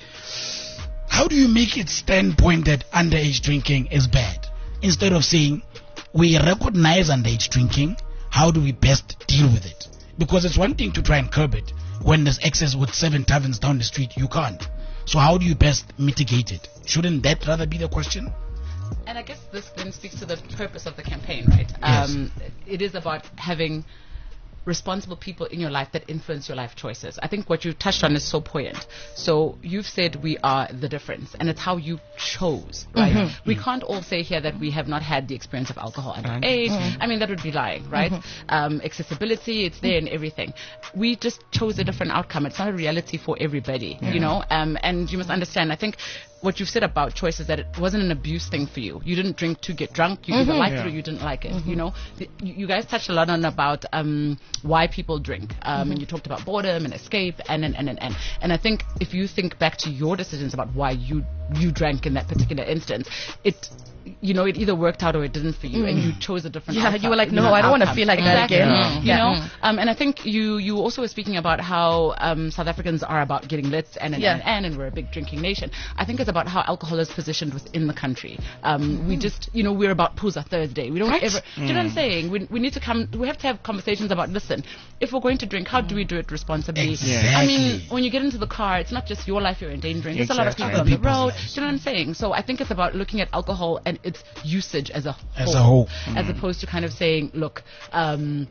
How do you make it standpoint that underage drinking is bad instead of saying we recognize underage drinking? How do we best deal with it? Because it's one thing to try and curb it when there's excess with seven taverns down the street. You can't. So how do you best mitigate it? Shouldn't that rather be the question? And I guess this then speaks to the purpose of the campaign, right? Yes. Um, it is about having responsible people in your life that influence your life choices. I think what you touched on is so poignant. So you've said we are the difference, and it's how you chose, right? We can't all say here that we have not had the experience of alcohol at Right. age. I mean, that would be lying, right? Um, accessibility, it's there and everything. We just chose a different outcome. It's not a reality for everybody, you know? Um, and you must understand, I think what you've said about choice is that it wasn't an abuse thing for you. You didn't drink to get drunk. You either liked Yeah. it or you didn't like it. You know, the, you you guys touched a lot on about um, why people drink, um, and you talked about boredom and escape, and and and and and. And I think if you think back to your decisions about why you you drank in that particular instance, it. You know, it either worked out or it didn't for you, and you chose a different. Yeah, outcome, you were like, no, know, I don't want to outcome. feel like that Exactly. again. Yeah. You Yeah. know, um, and I think you you also were speaking about how um, South Africans are about getting lit and and, Yeah. and and and we're a big drinking nation. I think it's about how alcohol is positioned within the country. Um, We just, you know, we're about Puza Thursday. We don't Right. ever. Do you know what I'm saying? We we need to come. We have to have conversations about. Listen, if we're going to drink, how do we do it responsibly? Exactly. I mean, when you get into the car, it's not just your life you're endangering. There's a lot of Exactly. people on Other the people's road. lives. Do you know what I'm saying? So I think it's about looking at alcohol and its usage as a As whole, a whole. as opposed to kind of saying, look. Um,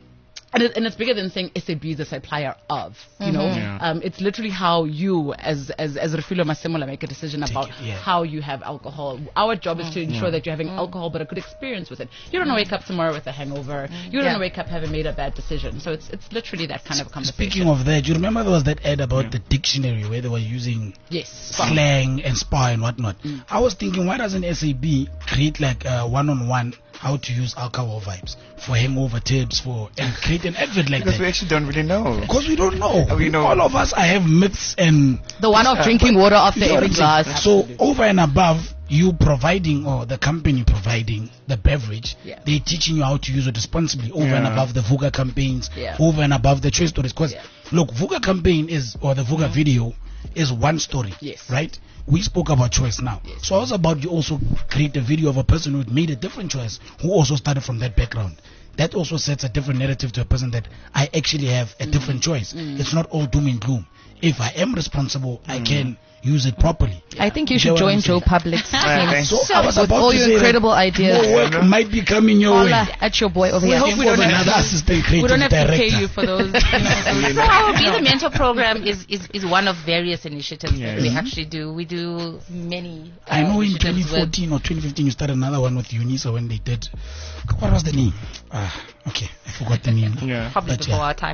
And, it, and it's bigger than saying S A B is a supplier of, you know. Yeah. Um, it's literally how you, as as as Refilo Masemola, make a decision about it, yeah. how you have alcohol. Our job is to ensure that you're having alcohol, but a good experience with it. You don't want to wake up tomorrow with a hangover. You don't Yeah. want to wake up having made a bad decision. So it's it's literally that kind of a conversation. Speaking of that, you remember there was that ad about the dictionary where they were using yes, slang and spa and whatnot. I was thinking, why doesn't S A B create like a one-on-one how to use alcohol vibes for hangover tips for and create an advert like Because we that? actually don't really know. Because we don't know. We know. All of us, I have myths and The one of drinking water after You know what every I'm saying? glass. So over and above you providing or the company providing the beverage, Yeah. they're teaching you how to use it responsibly over and Yeah. above the VUCA campaigns, Yeah. over and above the choice stories. Because Yeah. look, VUCA campaign is or the VUCA video is one story. Yes. Right? We spoke about choice now. Yes. So I was about you also create a video of a person who made a different choice, who also started from that background. That also sets a different narrative to a person that I actually have a different choice. It's not all doom and gloom. If I am responsible, I can use it properly. I think you You should get what join I'm Joe saying? Public's Okay. team. So, I was with about all to your say incredible that ideas. more work might be coming your way. Holla at your boy over We here. hope we Think don't of have another to- assistant creative we don't have director. to pay you for those. You know, So our Be the Mentor program is, is, is one of various initiatives Yeah. that we actually do. We do many. Uh, I know in initiatives twenty with- fourteen or twenty fifteen you started another one with Unisa when they did. What was the name? Ah, okay, I forgot the name. Yeah. Probably But before yeah. our time.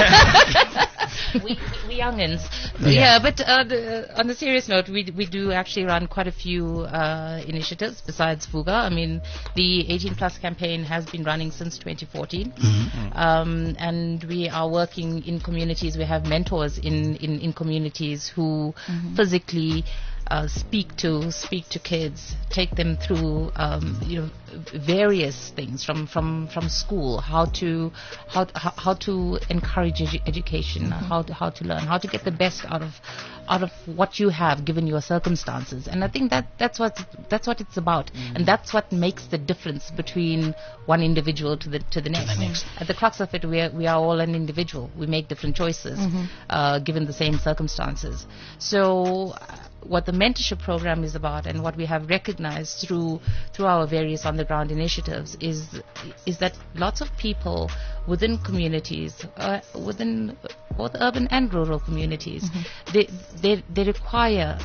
we, we youngins. Yeah. Yeah, but uh, the, on a serious note, we we do actually run quite a few uh, initiatives besides VUCA. I mean, the eighteen plus campaign has been running since twenty fourteen. Um, and we are working in communities. We have mentors in, in, in communities who physically uh, speak to speak to kids, take them through um, you know various things from, from, from school, how to how how, how to encourage edu- education, how to, how to learn, how to get the best out of out of what you have given your circumstances. And I think that that's what that's what it's about, and that's what makes the difference between one individual to the to the next. next. At the crux of it, we are, we are all an individual. We make different choices uh, given the same circumstances. So uh, what the mentorship program is about, and what we have recognized through through our various on the ground initiatives, is is that lots of people within communities, uh, within both urban and rural communities, they, they they require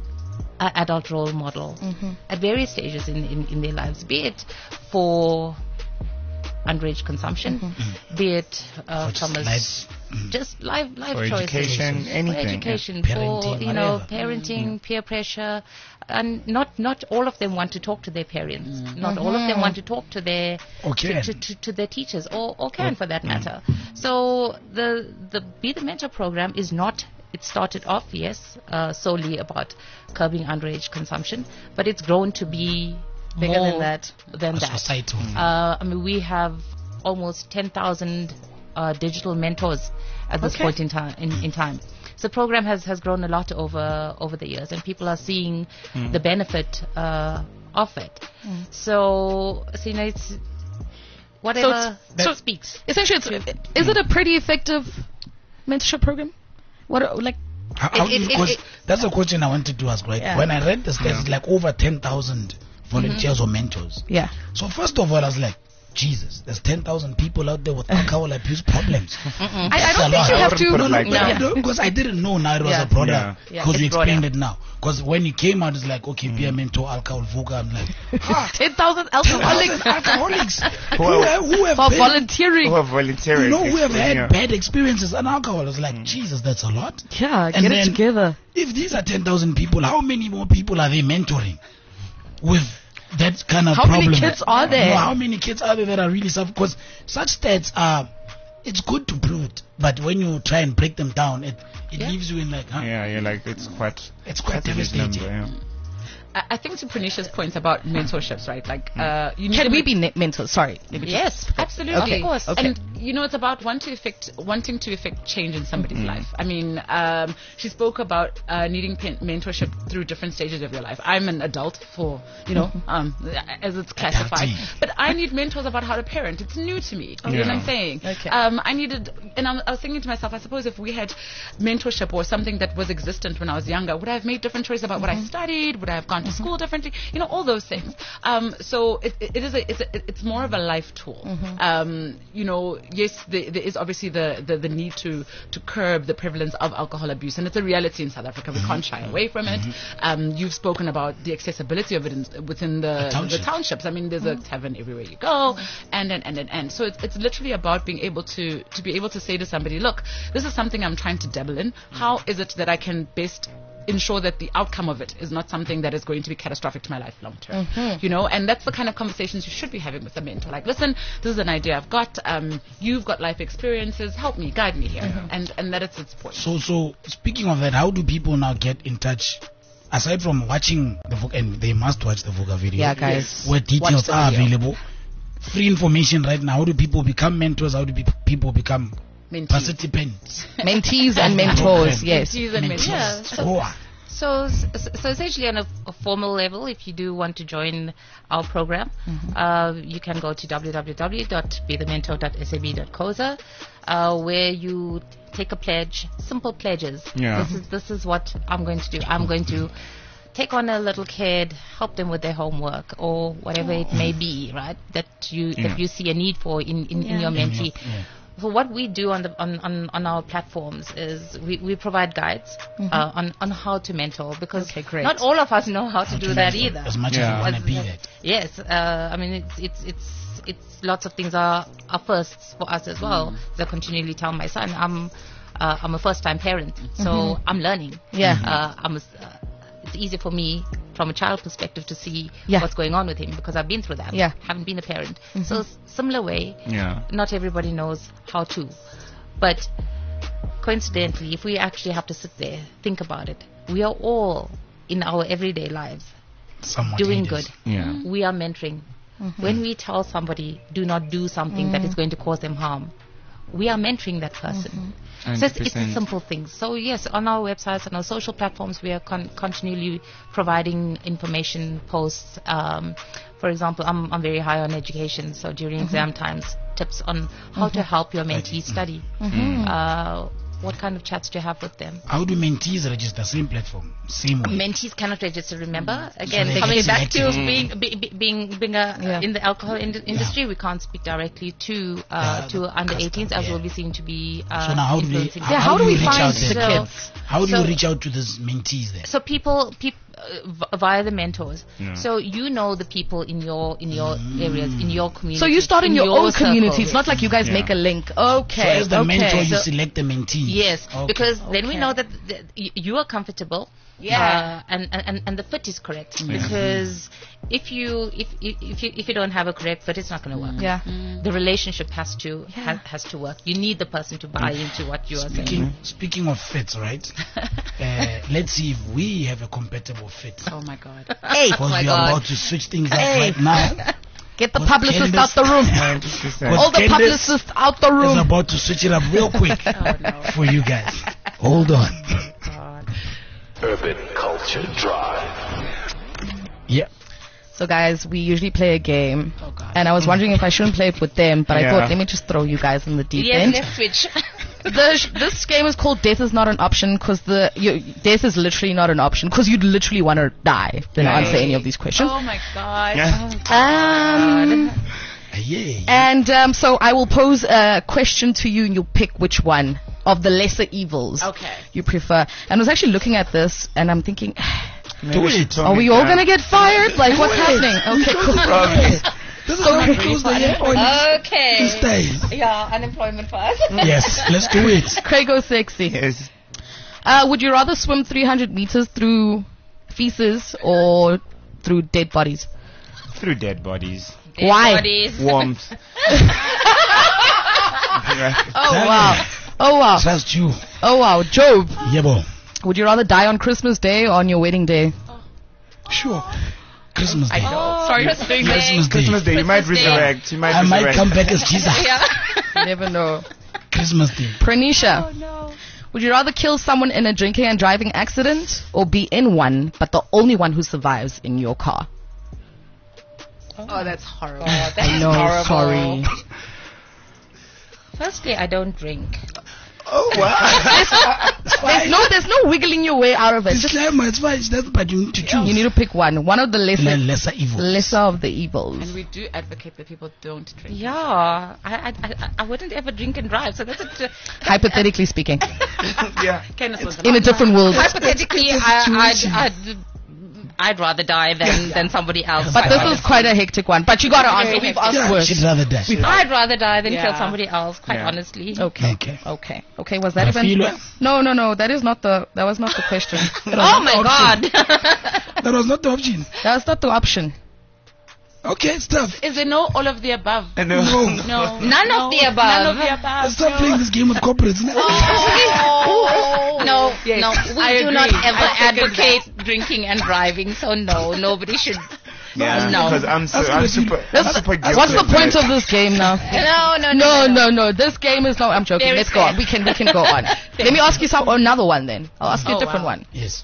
an adult role model at various stages in, in, in their lives, be it for underage consumption, be it uh, For just from a life, just life life For choices, education, for anything, yeah. education, Parenting, for you know whatever. parenting, peer pressure, and not not all of them want to talk to their parents. Not all of them want to talk to their Or to, can. to, to, to their teachers, or, or can for that matter. So the the Be the Mentor program is not. It started off, yes, uh, solely about curbing underage consumption, but it's grown to be Bigger more than that. Than A that. societal. Uh, I mean, we have almost ten thousand uh, digital mentors at this Okay. point in time. In, in time, so the program has, has grown a lot over over the years, and people are seeing the benefit uh, of it. So, so you know, it's whatever so speaks. Essentially, it's, is it a pretty effective mentorship program? What like How, how It- do you- it- it- 'cause it- that's a question I wanted to ask, right? Yeah. When I read the stats, it's like over ten thousand volunteers or mentors. yeah? So first of all, I was like, Jesus, there's ten thousand people out there with alcohol abuse problems. I, I That's don't a think lot. you I have wouldn't to. put it No, no, like but that. I don't, because I didn't know now it was Yeah. a broader, Yeah. Yeah, because it's you broader. explained it now. Because when you came out, it's like, okay, peer mentor, alcohol, VUCA, I'm like, ah, ten thousand ten alcoholics thousand alcoholics who, Who are- have, who have for been- volunteering. Who are volunteering? you know, who have had Yeah. bad experiences on alcohol. I was like, Jesus, that's a lot. Yeah, And get it then- together. If these are ten thousand people, how many more people are they mentoring with that kind of How many problem? kids are there? No, how many kids are there that are really suffering? Because such stats are, it's good to prove it, but when you try and break them down, it, it Yeah. leaves you in like, huh? Yeah, you're like, it's quite, It's quite a huge devastating. number, yeah. I, I think to Pranisha's points about mentorships, right? Like, uh, you need Can to we make- be ne- mentors? Sorry. Let me just- Yes, absolutely. Okay. Of course. Okay. And you know, it's about want to effect, wanting to effect change in somebody's Mm-hmm. life. I mean, um, she spoke about uh, needing pen- mentorship through different stages of your life. I'm an adult for, you know, Mm-hmm. um, as it's classified, Adulty. but I need mentors about how to parent. It's new to me. You know what Yeah. I'm saying? Okay. Um, I needed, and I'm, I was thinking to myself, I suppose if we had mentorship or something that was existent when I was younger, would I have made different choices about what I studied? Would I have gone to school differently? You know, all those things. Um, so it, it, it is a, it's a, it's more of a life tool. Um, you know, yes, there, there is obviously the, the, the need to, to curb the prevalence of alcohol abuse, and it's a reality in South Africa. We can't shy away from it. Um, you've spoken about the accessibility of it in, within the, The township. the townships. I mean, there's a tavern everywhere you go, and and and and, and. So it's, it's literally about being able to to be able to say to somebody, look, this is something I'm trying to dabble in. How is it that I can best ensure that the outcome of it is not something that is going to be catastrophic to my life long term? You know, and that's the kind of conversations you should be having with the mentor. Like, listen, this is an idea I've got. Um, you've got life experiences. Help me, guide me here, and and that is its point. So, so speaking of that, how do people now get in touch? Aside from watching the Vuka, and they must watch the Vuka video. Yeah, guys. Where details Watch the are video. available. Free information right now. How do people become mentors? How do pe- people become Mentees. participants? Mentees and mentors, yes. Mentees and mentors. Yeah, so- Oh, ah. So, so so essentially, on a, a formal level, if you do want to join our program, uh, you can go to w w w dot be the mentor dot s a b dot c o s a, uh, where you take a pledge, simple pledges. Yeah. This is this is what I'm going to do. I'm going to take on a little kid, help them with their homework or whatever it may be, right? That you Yeah. that you see a need for in in, in your mentee. So what we do on the on, on, on our platforms is we, we provide guides uh, on on how to mentor, because Okay, great. not all of us know how to How do to that mentor, either. As much Yeah. as you want to As- be that. Yes, uh, I mean it's it's it's it's lots of things are, are firsts for us as well. As I continually tell my son, I'm uh, I'm a first time parent, so I'm learning. Yeah. uh, I'm a s uh, it's easy for me from a child perspective to see Yeah. what's going on with him, because I've been through that. Yeah. Haven't been a parent, so s- similar way. Yeah. Not everybody knows how to, but coincidentally, if we actually have to sit there, think about it, we are all in our everyday lives Somewhat doing leaders. good. Yeah. We are mentoring. When we tell somebody do not do something that is going to cause them harm, we are mentoring that person. So it's, it's a one hundred percent. simple thing. So yes, on our websites and our social platforms, we are con- continually providing information posts. Um, for example, I'm, I'm very high on education, so during exam times, tips on how to help your mentee study. Uh, what kind of chats do you have with them? How do mentees register? Same platform, same way. Mentees cannot register. Remember, again, they coming get back to selected. being be, be, being being a, Yeah. in the alcohol ind- industry, we can't speak directly to uh, Yeah, to the under custom, eighteens, as yeah. we'll be seen to be uh, So now how do we, influencing. Yeah, how do you we reach find out the there? kids? How do So- you reach out to these mentees there? So people, peop, uh, v- via the mentors. Yeah. So you know the people in your in your areas, in your community. So you start in your, own community. circle. It's not like you guys Yeah. make a link. Okay. So as the okay. mentor, you So- select the mentee. Yes, Okay. because then we Okay. know that th- y- you are comfortable. Yeah. Uh, and, and and the fit is correct, because if you if if if you if you don't have a correct fit, it's not going to work. yeah. The relationship has to ha- has to work. You need the person to buy into what you are saying. Speaking, speaking of fits, right? uh, let's see if we have a compatible fit. Oh my God. Hey, Because my we are God. about to switch things up Hey. right now. get the Because publicist Candace- out the room. one hundred percent. All the Candace publicists out the is room. about to switch it up real quick Oh, no. for you guys. Hold on. Urban Culture Drive. Yeah. So guys, we usually play a game, Oh, God. and I was wondering if I shouldn't play it with them, but I Yeah. thought let me just throw you guys in the deep Yes, end. let's switch. The sh- this game is called Death is not an option, because the you, death is literally not an option, because you'd literally want to die to Yeah. answer any of these questions. Oh my God. Yeah. Um, Yeah. and um, so I will pose a question to you, and you'll pick which one of the lesser evils Okay. you prefer. And I was actually looking at this, and I'm thinking, Do it. are we all gonna get fired? Like, what's happening? Okay, cool. This is how we close the year on Okay. style. Yeah, unemployment for us. Yes, let's do it. Craigo sexy. Yes. Uh, would you rather swim three hundred meters through feces or through dead bodies? Through dead bodies. Why? Bodies. Warmth. Oh wow. Oh wow. Trust you. Oh wow. Job, Yeah, bo. would you rather die on Christmas Day or on your wedding day? Sure. Christmas Day. Sorry, Christmas Day. Christmas Day. Christmas Day. You might Christmas Day. resurrect. You might I might resurrect. come back as Jesus. Yeah. You never know. Christmas Day. Pranisha, Oh no. would you rather kill someone in a drinking and driving accident or be in one but the only one who survives in your car? Oh, that's horrible. Oh, that's No, horrible. sorry. Firstly, I don't drink. Oh, wow. There's no, there's no wiggling your way out of it. Just, Disclaimer, it's fine. That's but you need to choose. you need to pick one. One of the lesser, Le- lesser evils. lesser of the evils. And we do advocate that people don't drink. Yeah, I, I, I, I wouldn't ever drink and drive, so that's a, Hypothetically speaking, Yeah. Kenneth was in a different world. hypothetically, I, I'd, I'd, I'd rather die than, than somebody else. But this is quite a hectic one. But you got to answer. We've asked Yeah, worse. she'd rather die. I'd rather die than Yeah. kill somebody else, quite Yeah. honestly. Okay. Okay. Okay. Okay. Was that I even? feel it. No, no, no. That is not the. That was not the question. That was Oh not my the option. god. That was not the option. That was not the option. Okay, it's tough. Is there no all of the above? I know. No. No. None no, of the above. None of the above. Stop no. playing this game with corporates. now. Oh. No, Yes, no, we I do agree. not ever I second advocate drinking and driving, so no, nobody should. Yeah, No. because I'm, so, That's I'm what you- super, I'm That's- super guilty. What's the of point that. of this game now? No, no, No, no, no. This game is not. I'm joking. Very Let's go on. fair. We can, we can go on. Let me ask you some another one then. I'll ask you a Oh, different wow. one. Yes.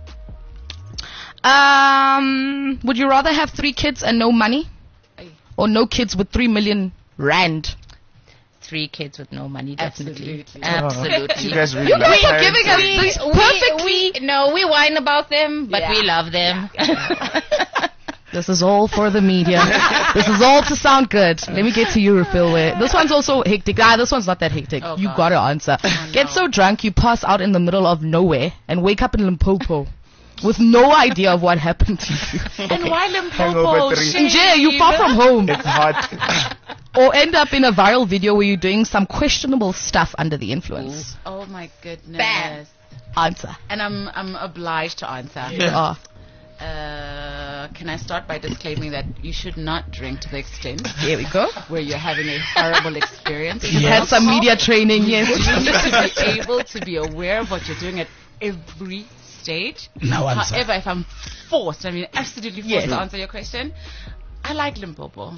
Um, would you rather have three kids and no money, or no kids with three million rand? Three kids with no money, definitely. Absolutely. Absolutely. You guys really You like guys are parents, giving us eh? these We, perfect. we, no, we whine about them, but Yeah. we love them. This is all for the media. This is all to sound good. Let me get to you, Philway. This one's also hectic. Ah, this one's not that hectic. Oh, you God. gotta answer. Get so drunk you pass out in the middle of nowhere and wake up in Limpopo with no idea of what happened to you. And why Limpopo? Hangover three. Shame. Yeah, you far from home. It's hot. Or end up in a viral video where you're doing some questionable stuff under the influence. Oh my goodness. Bad. Answer. And I'm I'm obliged to answer. You are. Uh, can I start by disclaiming that you should not drink to the extent Here we go. where you're having a horrible experience? You've had some media training, yes. You need to be able to be aware of what you're doing at every stage. Now answer. However, if I'm forced, I mean absolutely forced Yes. to answer your question, I like Limpopo.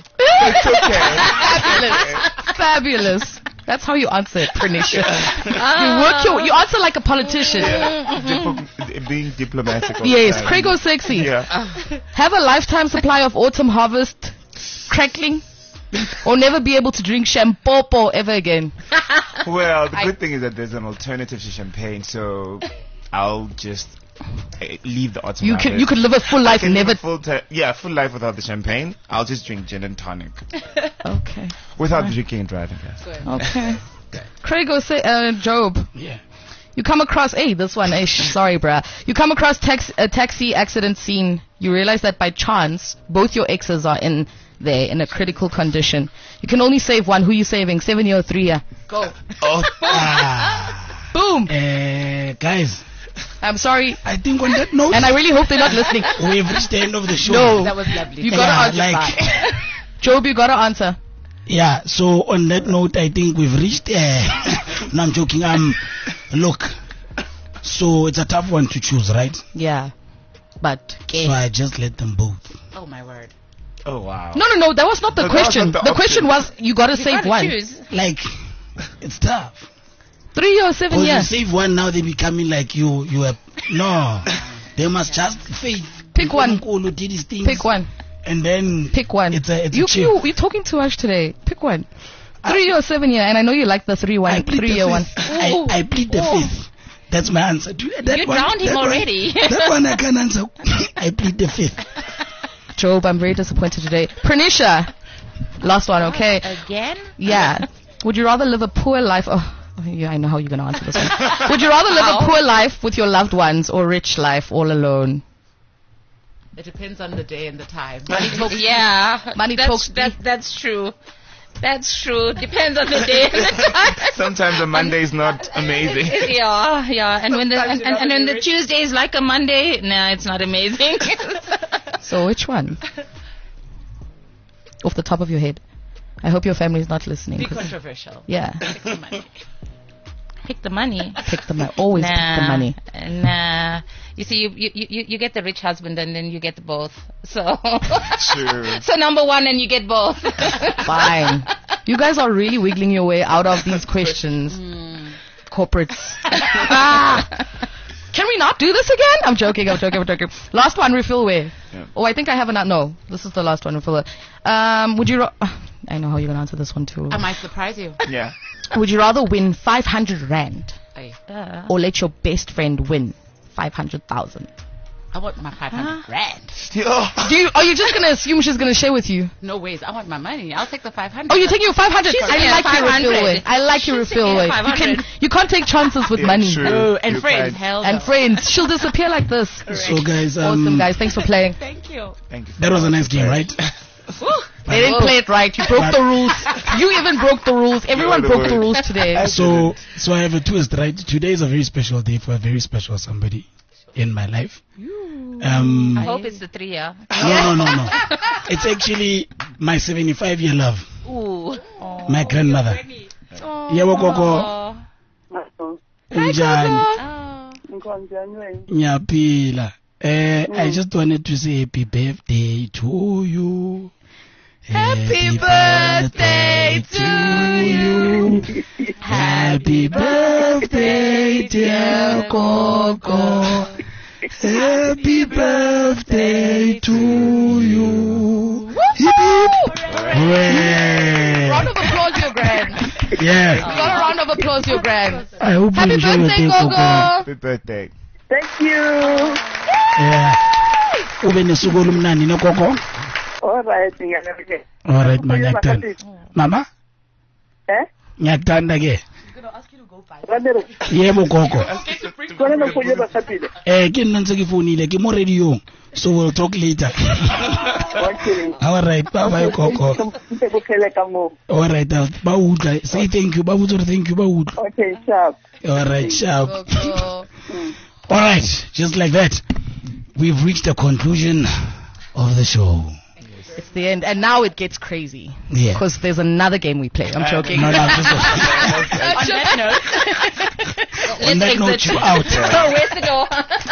Fabulous. Fabulous. That's how you answer it, Pranisha. You work your, you answer like a politician. Diplo- being diplomatic. all the Yes, time. Craig sexy. Yeah. Have a lifetime supply of autumn harvest crackling, or never be able to drink champopo ever again. Well, the good thing is that there's an alternative to champagne, so I'll just uh, leave the autumn. You could harvest. you could live a full life, Can live never. a full ti- yeah, full life without the champagne. I'll just drink gin and tonic Okay, without drinking and driving. Guys. okay. Craig say uh, Job. Yeah. You come across, hey, this one, hey, sh- sorry, bruh. You come across tax, a taxi accident scene. You realize that by chance, both your exes are in there in a critical condition. You can only save one. Who you saving? Seven year or three year? Go. Oh, Ah. Boom. Uh, guys, I'm sorry. I think on that note, And I really hope they're not listening. we've reached the end of the show. No. That was lovely. You Thank gotta Yeah, answer. like- Job, you gotta answer. Yeah, so on that note, I think we've reached. Uh, no, I'm joking. Um, look, so it's a tough one to choose, right? Yeah. But, So I just let them both. Oh my word. oh wow. no, no, no, that was not the No, that was question. not The, the question was, you gotta save Gotta one. choose. Like, it's tough. Three or seven Because you years. save one, now they becoming like you. You are no. They must just faith. Pick one. Nkulunkulu did his things, Pick one. and then Pick one. It's a it's you, a chip. you, you're talking too much today. Pick one. Three or seven year, and I know you like the three I one, plead three the year one. fifth. I, I plead the Ooh. fifth. That's my answer. Do you, that You one, drowned him that one- already. that one I can't answer. I plead the fifth. Job, I'm very disappointed today. Pranisha, last one, okay? Again? Yeah. Would you rather live a poor life? Oh, yeah, I know how you're gonna answer this one. Would you rather live a How? poor life with your loved ones or rich life all alone? It depends on the day and the time. Yeah. Money that's, talks that, that's true. That's true. Depends on the day and the time. Sometimes a Monday is not amazing. Yeah, yeah. And when the Sometimes and, you and, gotta and when be the rich. Tuesday is like a Monday, nah, it's not amazing. So which one? Off the top of your head. I hope your family is not listening. Be 'cause- controversial. yeah. Pick the money. Pick the money. Pick the money. Always pick the money. Nah. You see, you, you you you get the rich husband and then you get both. So. True. So number one and you get both. Fine. You guys are really wiggling your way out of these questions. Corporates. Ah. Can we not do this again? I'm joking, I'm joking, I'm joking. Last one, refill way. Yeah. Oh, I think I have another. No, this is the last one, refill way. Um, would you... Ra- I know how you're gonna answer this one too. I might surprise you. Yeah. Would you rather win five hundred rand Hey, Uh, or let your best friend win five hundred thousand? I want my five hundred rand. Do you? Are you just gonna assume she's gonna share with you? No ways. I want my money. I'll take the five hundred. Oh, you're taking your five hundred. She's taking I like your five hundred. refill way. I like your She's refill taking way. You five can. hundred. You can't take chances with Yeah, money. true. Oh, and You're friends. quite- Hell And no. friends, she'll disappear like this. So guys, um, Awesome, guys. Thanks for playing. Thank you. Thank you. that was a nice game, right? They didn't play it right. You broke the rules. You even broke the rules. Everyone the broke the word. rules today. So, so I have a twist, right? Today is a very special day for a very special somebody in my life. Um, I hope it's the three year. no, no, no, no. It's actually my seventy-five year love, Ooh. my grandmother. Yebo Gogo, Unjani? Oh. Nyapila. Eh, I just wanted to say happy birthday to you. Happy birthday to you. Happy birthday, dear Gogo. Happy birthday to you. Hip hip. Hooray. Round of applause, your grand. Yeah. Got a round of applause, your grand. I hope Happy you enjoy your birthday, day, Gogo. Gogo. Happy birthday. Thank you. Yeah. Ube nesuku olumnandi ne Gogo. All right, ngiyabonga. All right, ma ngiyakuthanda. Mama? Eh? Ngiyakuthanda ke. Ramiro, Yebo Gogo. kona no kuye basapile. Eh, ke nna ntse ke founile ke mo radio. So we'll talk later. Okay. All right, bye bye Gogo. Mpe bokhele ka mo. All right, ba utla. Say thank you. Ba butsa thank you ba utla. Okay, sharp. All right, sharp. Gogo. All right, just like that, we've reached the conclusion of the show. It's the end, and now it gets crazy. Yeah. Because there's another game we play. I'm joking. No, no, this On that was, on that note, you out. Oh, where's the door?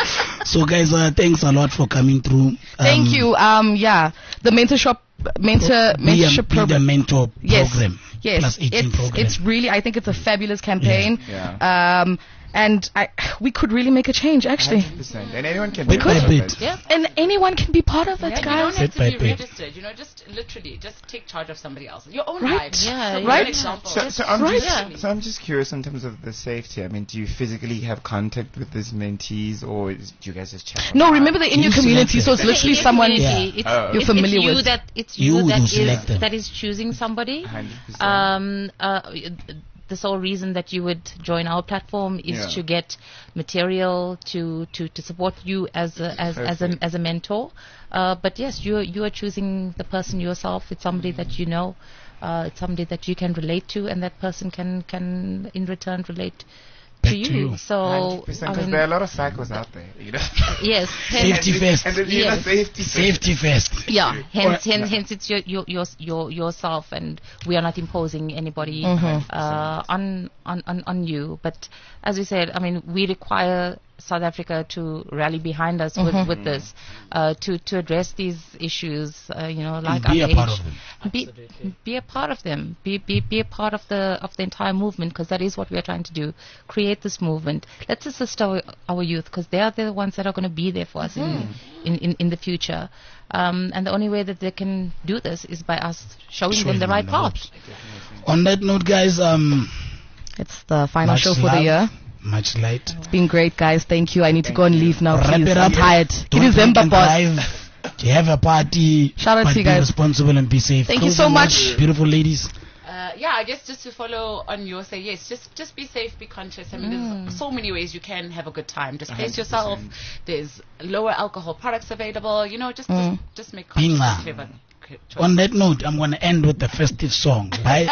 So, guys, uh, thanks a lot for coming through. Um, Thank you. Um, yeah, the mentorship, mentor, Be a, mentorship be the program. mentor Yes. program. Yes, Plus eighteen it's program. it's really. I think it's a fabulous campaign. Yeah. Um, and I, we could really make a change, actually. one hundred percent. And anyone can Bit be by part of bit. it. Yeah. And anyone can be part of it, Yeah, you guys. don't have Bit to by be bit. registered. You know, just literally, just take charge of somebody else. Your own Right. life. Yeah, So, yeah. for Right. example. So, so, I'm Right. just, so I'm just curious in terms of the safety. I mean, do you physically have contact with these mentees, or is, do you guys just chat? No, online? remember they're in You your community, so it's select literally In your someone. community, Yeah. It's, Oh. You're it's, familiar it's you with. that it's You you, that who is select them. that is choosing somebody. one hundred percent. Um, uh, the sole reason that you would join our platform is Yeah. to get material to, to, to support you as a, as, as a Perfect. as a mentor. Uh, but yes, you you are choosing the person yourself. It's somebody that you know. Uh, it's somebody that you can relate to, and that person can can in return relate Back to to you. you. So one hundred percent, I because mean, there are a lot of psychos out there, you know. yes, Safety first. And then, you know, Yes. safety first. Safety first. yeah, hence, Or- hence, hence it's your, your, your, your, yourself, and we are not imposing anybody Mhm. uh, on, on, on, on you. But as we said, I mean, we require South Africa to rally behind us with, with this, uh, to, to address these issues, uh, you know, like be a underage. part of them. Be, be a part of them. Be, be, be a part of the, of the entire movement, because that is what we are trying to do. Create this movement. Let's assist our, our youth, because they are the ones that are going to be there for us in, in, in, in the future. Um, and the only way that they can do this is by us showing, Showing them the them right the path. ropes. On that note, guys, um, It's the final much show for love, the year. much light. It's been great, guys. Thank you. I need to go and leave now, Wrap please. it I'm up. tired. Don't It is drink Zemba, and boss. drive. Have a party. Shout out but to you be guys. responsible and be safe. Thank you Closing so words, much. beautiful ladies. Uh, yeah, I guess just to follow on your say, yes, just just be safe, be conscious. I mean, Mm. there's so many ways you can have a good time. Just pace one hundred yourself. percent. There's lower alcohol products available. You know, just Mm. just, just make conscious Binga. and clever choices. On that note, I'm going to end with the festive song by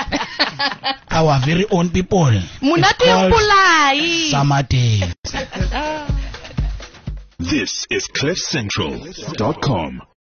our very own people. It's Munati called Mpulai. Summer Days. This is cliff central dot com.